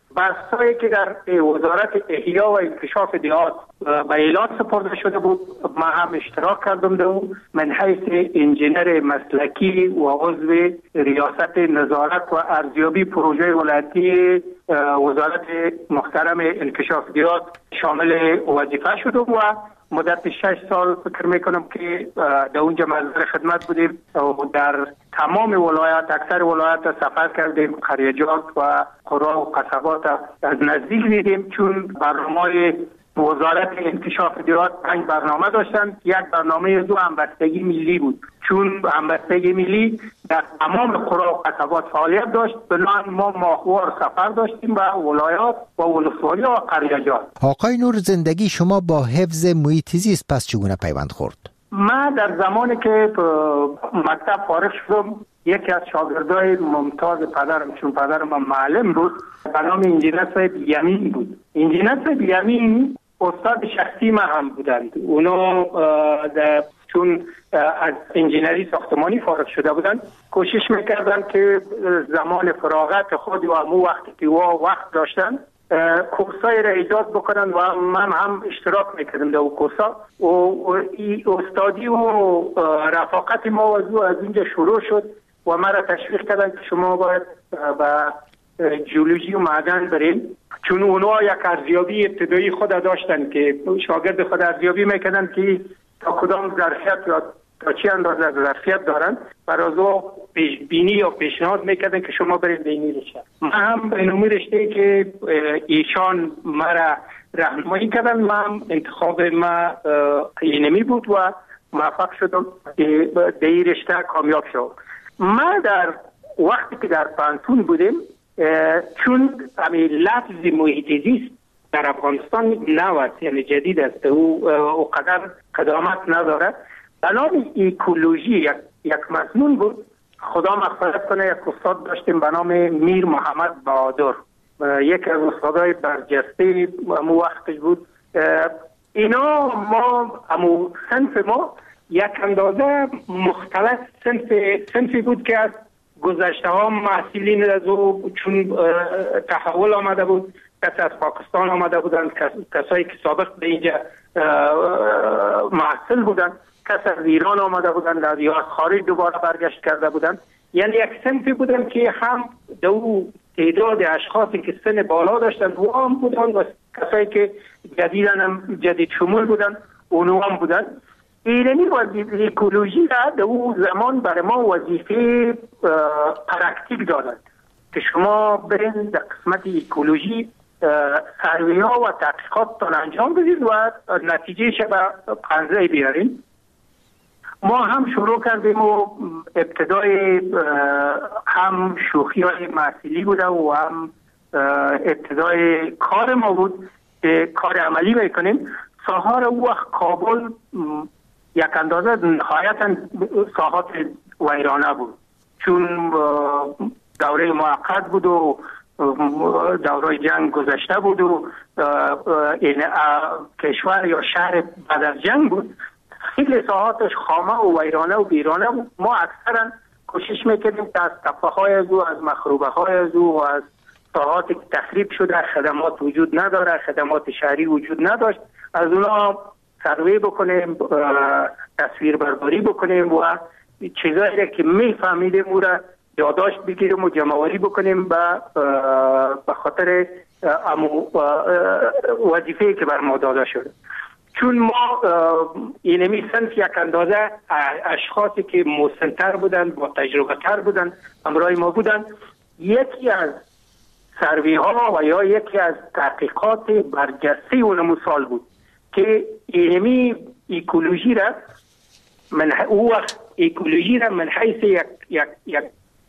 بحثایی که در وزارت احیا و انکشاف دیهات به اعلان سپرده شده بود ما هم اشتراک کردم در اون من حیث انجینر مسلکی و عضو ریاست نظارت و ارزیابی پروژه ولایتی وزارت محترم انکشاف دیهات شامل وظیفه شدم و مدت شش سال فکر میکنم که در اونجا مزار خدمت بودیم و در تمام ولایت اکثر ولایت سفر کردیم، قریجات و قرى و قصبات از نزدیک دیدیم. چون برنامه وزارت انکشاف دیهات پنج برنامه داشتن، یک برنامه دو همبستگی ملی بود. چون همبستگی ملی در تمام قرى و قصبات فعالیت داشت، بنابراین ما ماهوار سفر داشتیم به ولایات و ولسوالی و قریجات. آقای نور، زندگی شما با حفظ محیط زیست پس چگونه پیوند خورد؟ من در زمانی که مکتب فارغ شدم یکی از شاگردای ممتاز پدرم، چون پدرم معلم بود، به نام انجینر صاحب یمین بود. انجینر صاحب یمین استاد شخصی ما هم بودند. اونا چون از انجینری ساختمانی فارغ شده بودند کوشش میکردن که زمان فراغت خود و امو وقتی که وقت داشتن کورسای را ایجاد بکنن و من هم اشتراک میکردم در اون کورسا و استادی و رفاقت ما از اینجا شروع شد و ما را تشویق کردن که شما باید با جیولوژی و معدن برین. چون اونها یک ارزیابی ابتدایی خود داشتن که شاگرد خود ارزیابی میکنن که تا کدام ظرفیت یا تا چی اندازه ظرفیت دارن، برای او پیش بینی یا پیشنهاد میکردن که شما برید به این رشته. من هم به نوعی رشته که ایشان مرا راهنمایی کردن، من انتخاب ما اینمی بود و موفق شدم که به این رشته کامیاب شدم. ما در وقتی که در پانتون بودیم، چون همین لفظ محیط زیست در افغانستان نوست، یعنی جدید است، او قدر قدامت نداره. بنام ایکولوژی یک, یک مضمون بود. خدا مغفرت کنه، یک استاد داشتیم به نام میر محمد بهادر، یک از استادای برجسته امو وقتش بود. اینا ما امو صنف ما یک اندازه مختلف صنف صنفی بود که از گذشته ها محصولین از او، چون تحول آمده بود، کسی از پاکستان آمده بودند، کسایی که سابق به اینجا محصول بودند، کسی از ایران آمده بودند یا از خارج دوباره برگشت کرده بودند. یعنی یک صنفی بودند که هم دو تعداد اشخاصی که سن بالا داشتند و هم بودند و کسایی که جدیدن هم جدید شمول بودند اونو هم بودند. ایرانی وظیفه اکولوژی را در اون زمان برای ما وظیفه پرکتیک دادند که شما برین در قسمت اکولوژی سروی ها و تحقیقات تان انجام بدید و نتیجه شه به پنزه بیارین. ما هم شروع کردیم و ابتدای هم شوخی های محصولی بوده و هم ابتدای کار ما بود که کار عملی میکنیم. ساحار او وقت کابل یک اندازه نهایتا ساحات ویرانه بود، چون دوره موقت بود و دوره جنگ گذشته بود و این کشور یا شهر بعد از جنگ بود. خیلی ساحاتش خامه و ویرانه و بیرانه بود. ما اکثرا کوشش میکردیم که از تپه های از او، از مخروبه های از او و از ساحاتی که تخریب شده، خدمات وجود نداره، خدمات شهری وجود نداشت، از اونا سروی بکنیم، تصویر برداری بکنیم و چیزایی که میفهمیدیم او را یادداشت بگیریم و جمع‌آوری بکنیم به خاطر وظیفه‌ای که بر ما داده شده. چون ما اینمی صنف یک اندازه اشخاصی که مسن‌تر بودند، با تجربه تر بودند، همراه ما بودند. یکی از سروی ها و یا یکی از تحقیقات برجسته اون مثال بود که اینمی اکولوژی را من او وقت اکولوژی را من حیث یک یک یک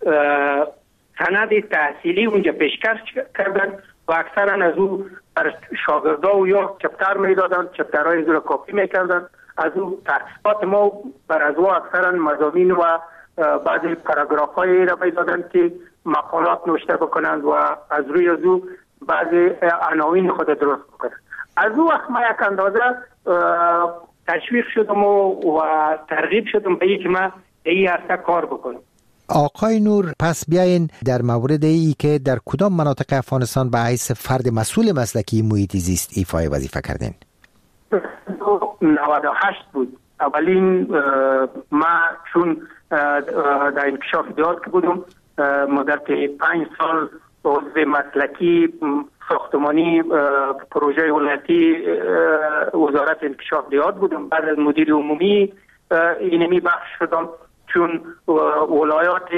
سند تحصیلی اونجا پیشکش کردن و اکثرا از او بر شاگردا و یا چپتر میدادن، چپترهای از او را کپی میکردن. از او تحقیقات ما بر از او اکثرا مضامین و بعضی پاراگراف های را میدادن که مقالات نوشته بکنند و از روی از او بعضی عناوین خود درست بکنند. از او وقت ما یک اندازه تشویق شدم و, و ترغیب شدم به اینکه من این عرصه کار بکنم. آقای نور، پس بیاین در مورد ای که در کدام مناطق افغانستان به حیث فرد مسئول مسلکی محیط زیست ایفای وظیفه کردین؟ نود و هشت بود. اولین ما چون در انکشاف ادارات که بودم مدت پنج سال عضو مسلکی ساختمانی پروژه ولایتی وزارت انکشاف ادارات بودم. بعد از مدیر عمومی اینمی بخش شدم، چون ولایات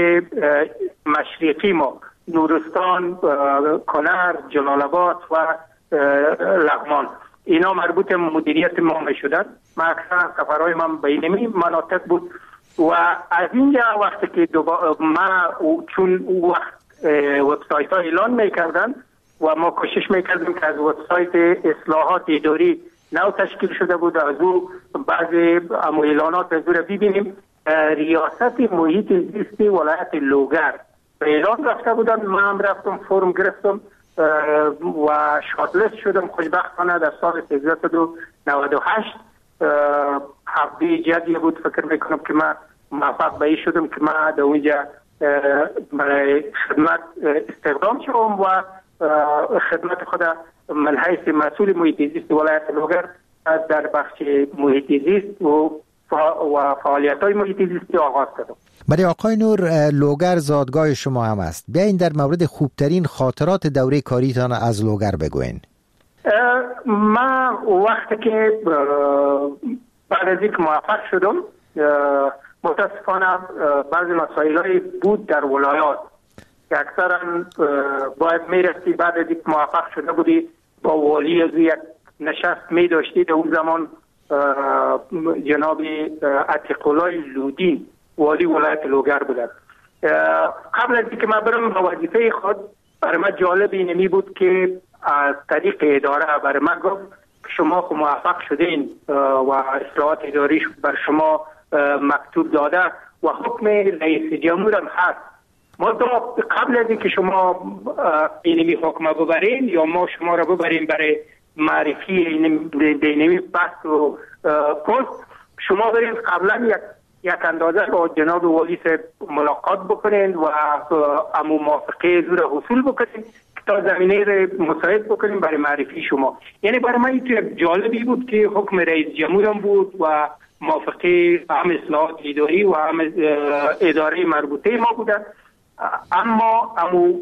مشرقی ما نورستان، کنر، جلال آباد و لغمان اینا مربوط مدیریت ما می شدن. ما اکثر سفرهای من به اینمی مناطق بود و از اینجا وقتی که ما چون وقت وبسایت ها اعلان می کردن و ما کوشش می کردیم که از وبسایت اصلاحات اداری نو تشکیل شده بود از او بعضی امو اعلانات از او را ببینیم. ریاست محیط زیست ولایت لوگر به اعلان رفته بودن، ما هم رفتم فرم گرفتم و شاتلست شدم. خوشبختانه در سال سیزده و نود و هشت هفته جدی بود، فکر میکنم که ما موفق به این شدم که ما در اونجا برای خدمت استخدام شدم و خدمت خود من حیث مسئول محیط زیست ولایت لوگر در بخش محیط زیست و و فعالیت های محیط زیستی آغاز کردم. برای آقای نور، لوگر زادگاه شما هم است. بیاین در مورد خوبترین خاطرات دوره کاریتان از لوگر بگوین. ما وقتی که بعد از اینکه موفق شدم متاسفانه بعضی مسائل بود در ولایات که اکثرا باید میرسی بعد از اینکه موفق شده بودی با والی از یک نشست می داشتی. در اون زمان جناب عتیق الله لودین والی ولایت لوگر بودند. قبل از اینکه ما برم به وظیفه خود برای ما جالب اینمی بود که از طریق اداره برای ما گفت شما خو موفق شدین و اصلاحات اداری بر شما مکتوب داده و حکم رئیس جمهور هم هست. ما قبل از اینکه شما اینمی حکم ببرین یا ما شما را ببرین برای معرفی اینمی بحث و پست، شما برید قبلا یک یک اندازه با جناب والی ملاقات بکنین و امو موافقه زور حصول بکنین تا زمینه را مساعد بکنین برای معرفی شما. یعنی برای من این جالبی بود که حکم رئیس جمهورم بود و موافقه هم اصلاحات اداری و هم اداره مربوطه ما بودن، اما امو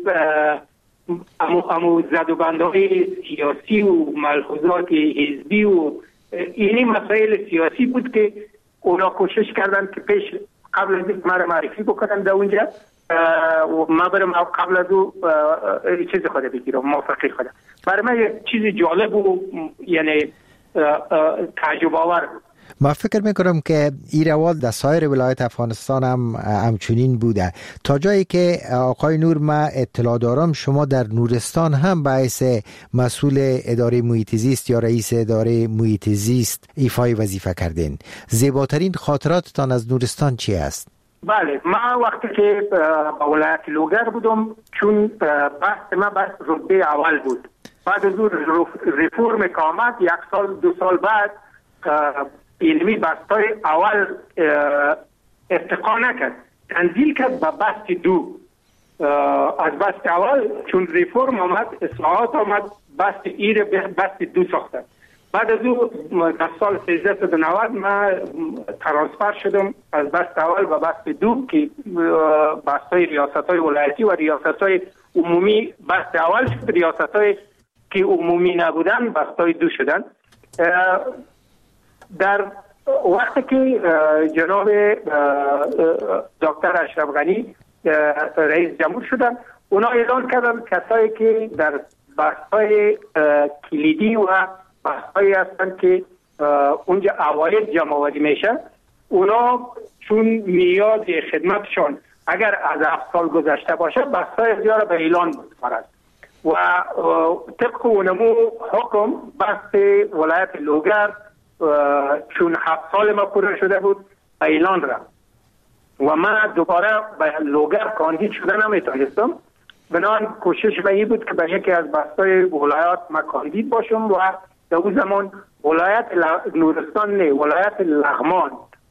امو امو زدوبندهای سیاسی و ملحوظات حزبی و اینی مسائل سیاسی بود که اونا کوشش کردن که پیش قبل از اینکه مرا معرفی بکنن در اونجا و ما برم قبل از او چیز خود بگیرم موافقه خود. برای من یک چیز جالب و یعنی تعجب آور بود. ما فکر میکنم که این روال در سایر ولایت افغانستان هم همچنین بوده، تا جایی که آقای نور ما اطلاع دارم شما در نورستان هم به حیث مسئول اداره محیط زیست یا رئیس اداره محیط زیست ایفای وظیفه کردین. زیباترین خاطراتتان از نورستان چی است؟ بله، ما وقتی که با ولایت لوگر بودم، چون بحث ما بحث رتبه اول بود، بعد از اون ریفورم که آمد یک سال دو سال بعد علمی بستای اول ارتقا نکرد، تنزیل کرد به بست دو. از بست اول چون ریفورم آمد، اصلاحات آمد، بست ایر بست دو ساختن. بعد از او در سال سیزده و نود ما ترانسفر شدم از بست اول و بست دو که بستای ریاست های ولایتی و ریاست های عمومی بست اول شد، ریاست های که عمومی نبودن بستای دو شدن. در وقتی که جناب دکتر اشرف غنی رئیس جمهور شدن، اونا اعلان کردن کسایی که در بحث‌های کلیدی و بحث‌هایی هستند که اونجا عواید جمع‌آوری میشه، اونا چون میاد خدمتشون اگر از هفت سال گذشته باشه بحث‌های زیاد به اعلان می‌رسد و طبق اونمو حکم بحث ولایت لوگر چون هفت سال ما پوره شده بود به اعلان رفت و من دوباره به لوگر کاندید شده نمیتونستم. بنابراین کوشش به این بود که به یکی از بستای ولایات ما کاندید باشم و در اون زمان ولایت نورستان نه ولایت لغمان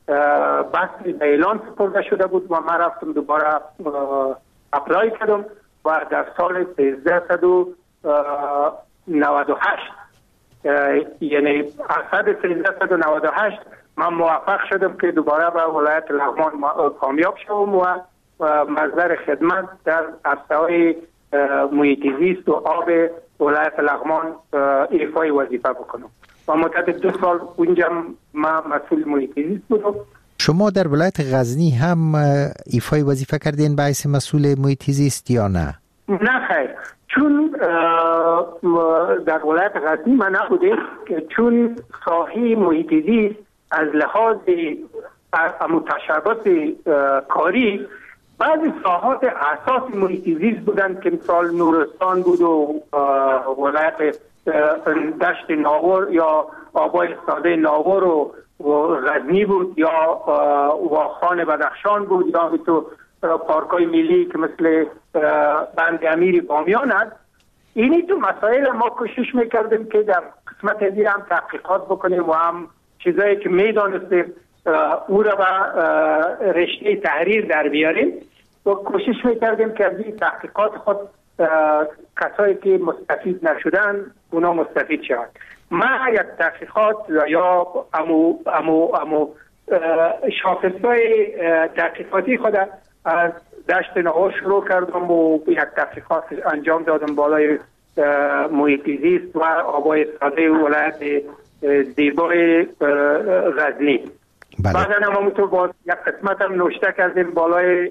بحث به اعلان سپرده شده بود و من رفتم دوباره اپلای کردم و در سال سیزده و نود و هشت یعنی اسد سیزده و نود و هشت من موفق شدم که دوباره به ولایت لغمان کامیاب شوم و مصدر خدمت در عرصه‌های محیط زیست و آب ولایت لغمان ایفای وظیفه بکنم و مدت دو سال اونجا من مسئول محیط زیست بودم. شما در ولایت غزنی هم ایفای وظیفه کردین به حیث مسئول محیط زیست یا نه؟ نه خیر، چون در ولایت غزنی من نبودیم، چون ساحه محیط زیست از لحاظ متشابهات کاری بعضی ساحات اساس محیط زیست بودند که مثال نورستان بود و ولایت دشت ناور یا آبای ساده ناور و غزنی بود یا واخان بدخشان بود یا تو پارکای ملی که مثل بند امیر بامیان است. اینی تو مسائل ما کوشش میکردیم که در قسمت دیگه هم تحقیقات بکنیم و هم چیزایی که میدانستیم او را به رشته تحریر در بیاریم و کوشش میکردیم که از این تحقیقات خود کسایی که مستفید نشدن اونا مستفید شوند. من یک تحقیقات یا امو امو امو شاخصهای تحقیقاتی خود از دشت ناور شروع کردم و یک تحقیقات انجام دادم بالای محیط زیست و آبای ساده ولایت زیبای غزنی. بله. بعد هم همونطور باز یک قسمت هم نوشته کردیم بالای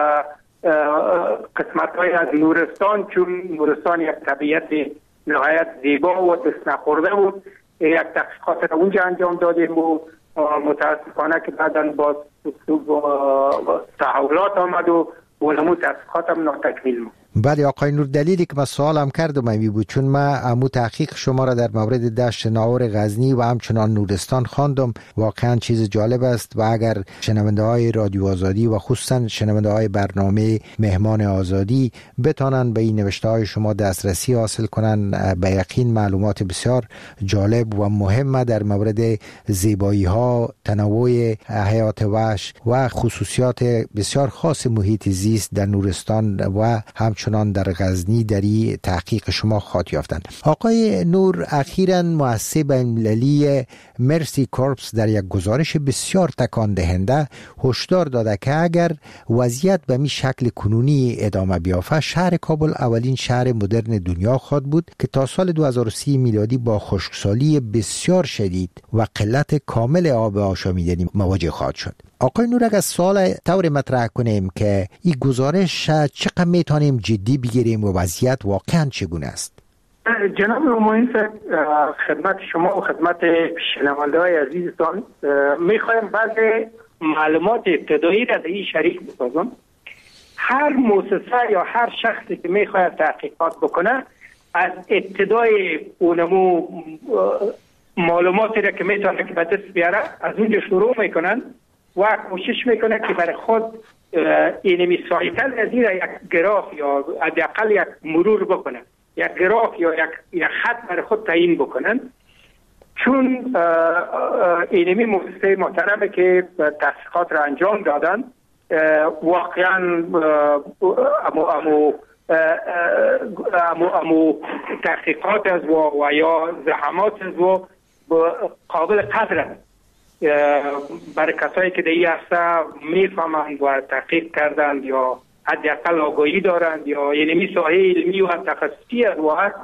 قسمت های از نورستان، چون نورستان یک طبیعت نهایت زیبا و دست نخورده بود. یک تحقیقات را اونجا انجام دادیم و متاسفانه که بعدا باز تحولات آمد و ولمون تحقیقات هم ناتکمیل بود. بله آقای نور، دلیلی که من سوالم کردم امی بود چون من امو تحقیق شما را در مورد دشت ناور غزنی و همچنان نورستان خواندم. واقعا چیز جالب است و اگر شنونده های رادیو آزادی و خصوصا شنونده های برنامه مهمان آزادی بتانن به این نوشته های شما دسترسی حاصل کنن، به یقین معلومات بسیار جالب و مهم در مورد زیبایی ها، تنوع حیات وحش و خصوصیات بسیار خاص محیط زیست در نورستان و همچنان چنان در غزنی در این تحقیق شما خاط یافتند. آقای نور، اخیراً مؤسسه بین‌المللی مرسی کورپس در یک گزارش بسیار تکان دهنده هشدار داده که اگر وضعیت به می شکل کنونی ادامه بیافته، شهر کابل اولین شهر مدرن دنیا خواهد بود که تا سال دو هزار و سی میلادی با خشکسالی بسیار شدید و قلت کامل آب آشامیدنی مواجه خواهد شد. آقای نور، اگر سوال طور مطرح کنیم که این گزارش چقدر میتونیم جدی بگیریم و وضعیت واقعا چگونه است؟ جناب معین صاحب، خدمت شما و خدمت شنونده های عزیزتان میخوایم بعض معلومات ابتدایی را در این شریک بسازم. هر مؤسسه یا هر شخصی که میخواید تحقیقات بکنه از ابتدای اونمو معلوماتی را که میتونه که به دست بیاره از اونجا شروع میکنن و کوشش میکنه که برای خود اینمی سایتل از این یک گراف یا حداقل یک مرور بکنه، یک گراف یا یک, یک خط برای خود تعیین بکنن. چون اینمی مؤسسه محترمه که تحقیقات را انجام دادن واقعا امو امو امو امو تحقیقات از و, و یا زحمات از و قابل قدر برای کسایی که در این عرصه میفهمند و تحقیق کردند یا حداقل آگاهی دارند یا یعنی ساحه علمی و تخصصی است و هست،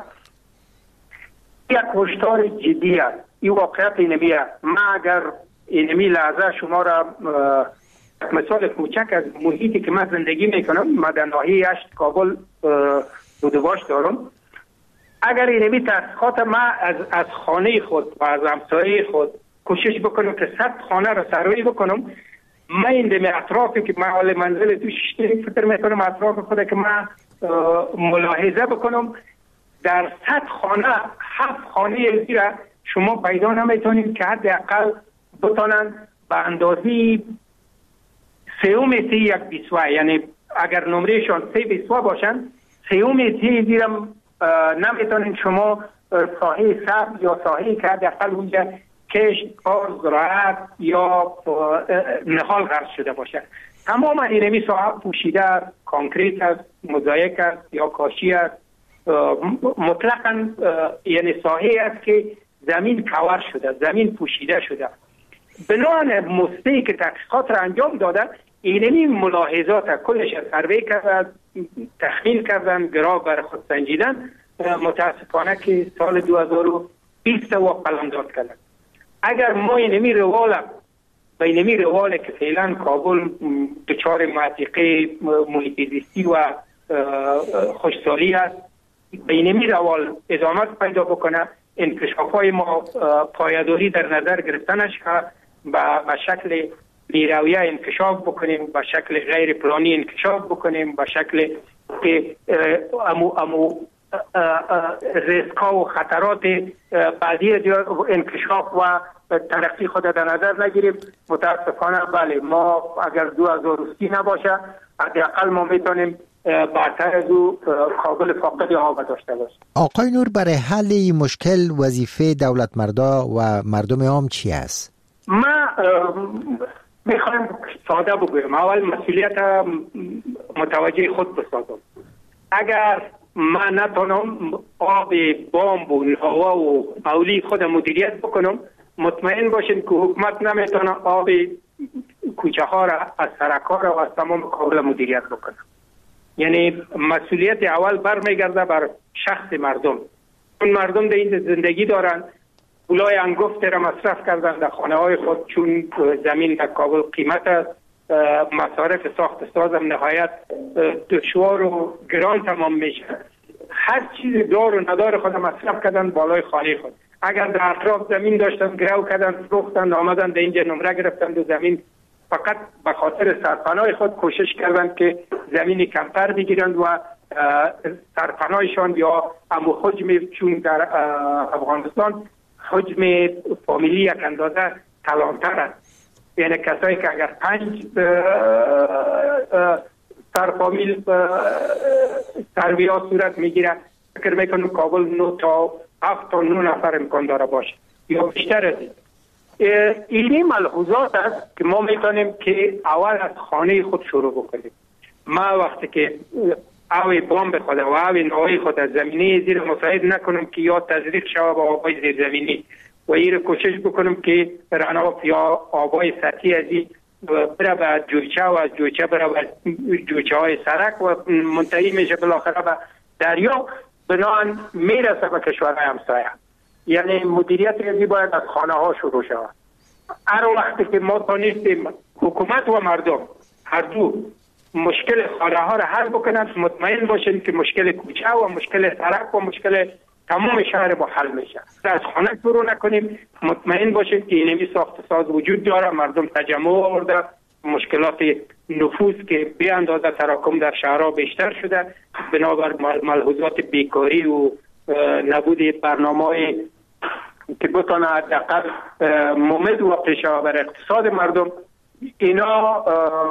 یک هشدار جدی است. این واقعیت اینمی است. من اگر اینمی لحظه شما را مثال کوچک از محیطی که من زندگی میکنم، من در ناحیه هشت کابل بودواش دارم، اگر اینمی تحقیقات من از از خانه خود و از همسایه خود کوشش بکنم که صد خانه را سروی بکنم، من این دمی اطرافی که من حال منزل توش فکر میکنم اطراف خود که من ملاحظه بکنم، در صد خانه هفت خانه زیره شما پیدا نمیتونید که حداقل بتونن به اندازی سیوم تی یک بیسوه، یعنی اگر نمرهشان سه بیسوه باشن سیوم تی زیرم نمیتونید شما ساحه سبز یا ساحه که حداقل اونجا کشت، کار، زراعت یا نهال غرس شده باشد. تمام اینمی ساحه پوشیده است، کانکریت است، موزاییک است یا کاشی است. مطلقاً یعنی ساحه است که زمین کور شده، زمین پوشیده شده. بنابراین مستی که تحقیقات را انجام داده، اینمی ملاحظات کلش سروی کردن، تخمین کردن، گرا بر خود سنجیدن. متاسفانه که سال دو هزار و بیست و قلمداد کردن. اگر ما اینمی روال و اینمی روال که فعلا کابل دچار معتیقه محیط زیستی و خوشسالی است، به اینمی روال ادامه پیدا بکنه، انکشاف های ما پایداری در نظر گرفتنش که به شکل بیرویه انکشاف بکنیم، به شکل غیر پلانی انکشاف بکنیم، به شکل که امو امو ریسک ها و خطرات بعدی انکشاف و ترقی خود در نظر نگیریم. متاسفانه بله، ما اگر دو هزار و سی نباشه حداقل ما میتونیم برتر از او کابل فاقد آب داشته باشیم. آقای نور، برای حل این مشکل وظیفه دولت مردا و مردم عام چی است؟ ما میخوایم ساده بگویم. اول مسئولیت متوجه خود بسازم. اگر من نتونم آب بامب و هوا و مولی خود مدیریت بکنم، مطمئن باشین که حکومت نمیتونه آب کوچه ها را از سرک ها را و از تمام کابل مدیریت بکنه. یعنی مسئولیت اول برمیگرده بر شخص مردم. اون مردم در این زندگی دارن، پولای انگفت را مصرف کردن در خانه های خود، چون زمین در کابل قیمت است، مصارف ساخت سازم نهایت دشوار و گران تمام میشه. هر چیز دار و ندار خود مصرف کردن بالای خانه خود. اگر در اطراف زمین داشتن گرو کردن، فروختن، آمدن در اینجا نمره گرفتن و زمین فقط به خاطر سرپناه خود کوشش کردن که زمینی کمتر بگیرند و سرپناهشان یا امو حجم، چون در افغانستان حجم فامیلی یک اندازه کلانتر است. یعنی کسایی که اگر پنج سر فامیل سروی ها صورت میگیره، فکر میکنم کابل نه تا هفت تا نه نفر امکان داره باشه یا بیشتر از این. اینی ملحوظات است که ما میتونیم که اول از خانه خود شروع بکنیم. ما وقتی که آوی بام بخواد و آوی نوعی خود از زمینی زیر مساعد نکنم که یا تزریق شود با آبای زیر زمینی و این رو کوشش بکنم که رناف یا آبای سطحی از این بره به جویچه و از جویچه بره به جویچه های سرک و منتهی میشه بالاخره به دریا، بنابراین میرسه به کشورهای همسایه. یعنی مدیریت ریزی باید از خانه ها شروع شود. هر وقتی که ما تانستیم حکومت و مردم هر دو مشکل خانه ها را حل بکنند، مطمئن باشید که مشکل کوچه و مشکل سرک و مشکل تمام شهر با حل میشه. از خانه شروع نکنیم، مطمئن باشید که اینمی ساخت ساز وجود داره، مردم تجمع آورده، مشکلات نفوذ که به اندازه تراکم در شهرها بیشتر شده، بنابر ملحوظات بیکاری و نبود برنامه که بتونه حداقل مومد و پیشا بر اقتصاد مردم، اینا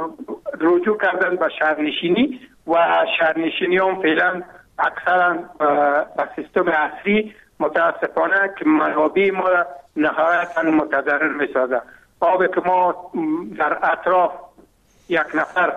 رجوع کردن به شهرنشینی و شهرنشینی هم فعلا اکثرا به سیستم عصری متاسفانه که منابع ما نهایتا متضرر میسازه. آب که ما در اطراف یک نفر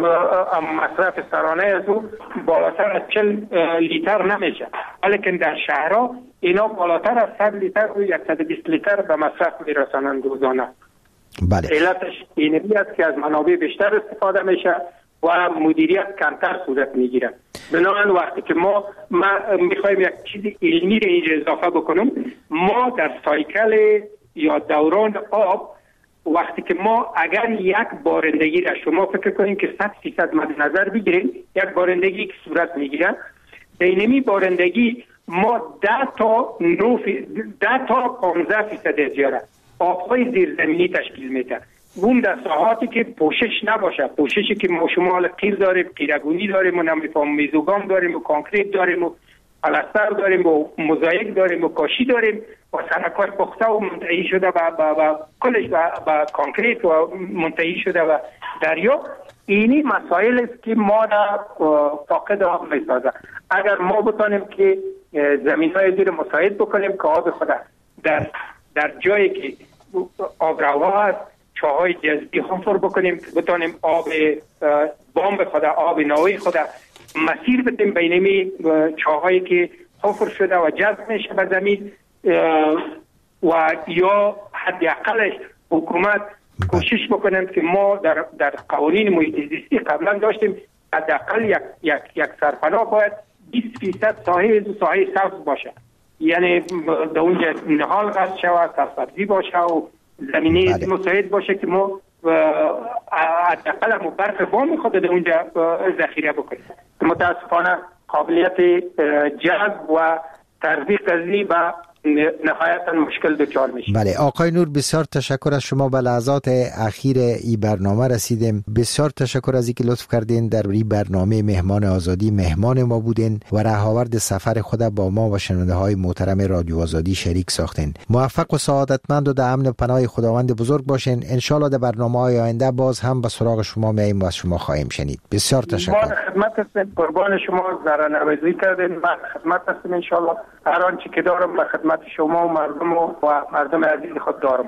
مصرف سرانه از او بالاتر از چل لیتر نمیشه، ولیکن در شهرها اینا بالاتر از صد لیتر و صد و بیست لیتر به مصرف میرسانند روزانه. بله. علتش اینمی است که از منابع بیشتر استفاده میشه و مدیریت کمتر صورت میگیره. بنابراین وقتی که ما, ما میخوایم یک چیز علمی رو اینجا اضافه بکنم، ما در سایکل یا دوران آب وقتی که ما اگر یک بارندگی را شما فکر کنید که صد فیصد مد نظر بگیریم، یک بارندگی که صورت میگیره، اینمی بارندگی ما ده تا نه ده تا پانزده فیصد زیاده آبهای زیرزمینی تشکیل میده. اون در ساحاتی که پوشش نباشه، پوششی که ما شمال قیر داریم، قیرگونی داریم و نمیفهم میزوگام داریم و کانکریت داریم و پلستر داریم و موزاییک داریم و کاشی داریم و سرک‌های پخته و منتهی شده و با کلش با کانکریت و منتهی شده و دریا. اینی مسائل است که ما را فاقد آب میسازه. اگر ما بتانیم که زمین‌های زیر مساعد بکنیم که آب خود در در جایی که آب روا است چاهای جذبی حفر بکنیم که بتانیم آب بامب خود، آب نوعی خود مسیر بدیم بینمی چاهایی که حفر شده و جذب میشه به زمین، و یا حداقلش حکومت کوشش بکنیم که ما در در قوانین محیط زیستی قبلا داشتیم حداقل یک یک یک سرپناه باید بیست فیصد ساحه ساحه سبز باشه، یعنی در اونجا نهال قصد شود، سرسبزی باشه و زمینه بله. مساعد باشه که ما حداقل هم برف بام خود در اونجا ذخیره بکنیم. متاسفانه قابلیت جذب و تطبیق از این به نهایتا مشکل دچار میشه. بله آقای نور، بسیار تشکر از شما. به لحظات اخیر این برنامه رسیدیم. بسیار تشکر از اینکه لطف کردین در این برنامه مهمان آزادی مهمان ما بودین و رهاورد سفر خود با ما و شنونده های محترم رادیو آزادی شریک ساختین. موفق و سعادتمند و در امن و پناه خداوند بزرگ باشین. ان شاء الله در برنامه‌های آینده باز هم به سراغ شما میایم و از شما خواهیم شنید. بسیار تشکر. ما خدمت هستیم، قربان شما، زارنوازی کردین. ما خدمت هستیم ان شاء الله. هر آنچه که دارم به خدمت شما و مردم و مردم عزیز خود دارم.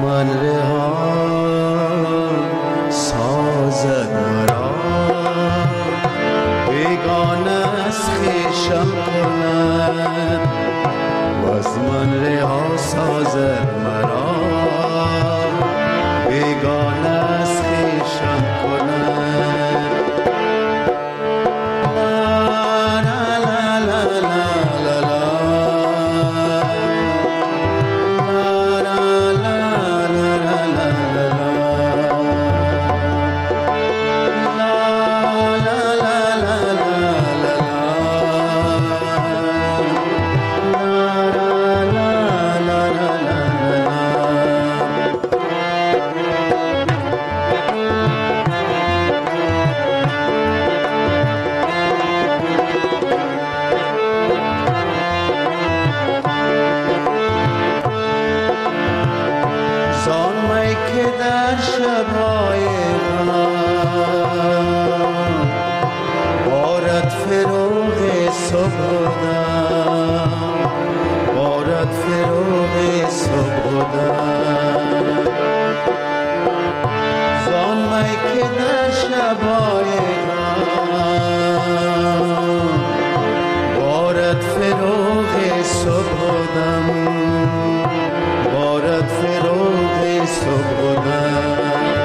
سازد مرا صبح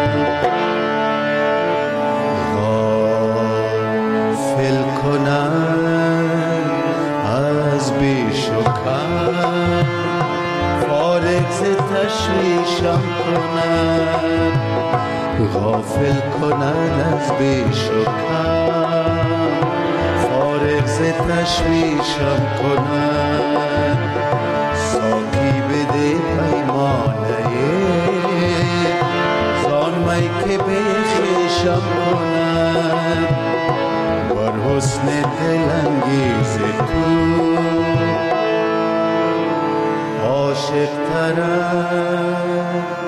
غافل کنن از بیش و کم، فارغ ز تشویشم کنن، غافل کنن از بیش و کم، فارغ ز تشویشم کنن. ساقی بده پیمانه زان می که بخیشم کنن، بر حسن دلانگیز تو عاشق ترم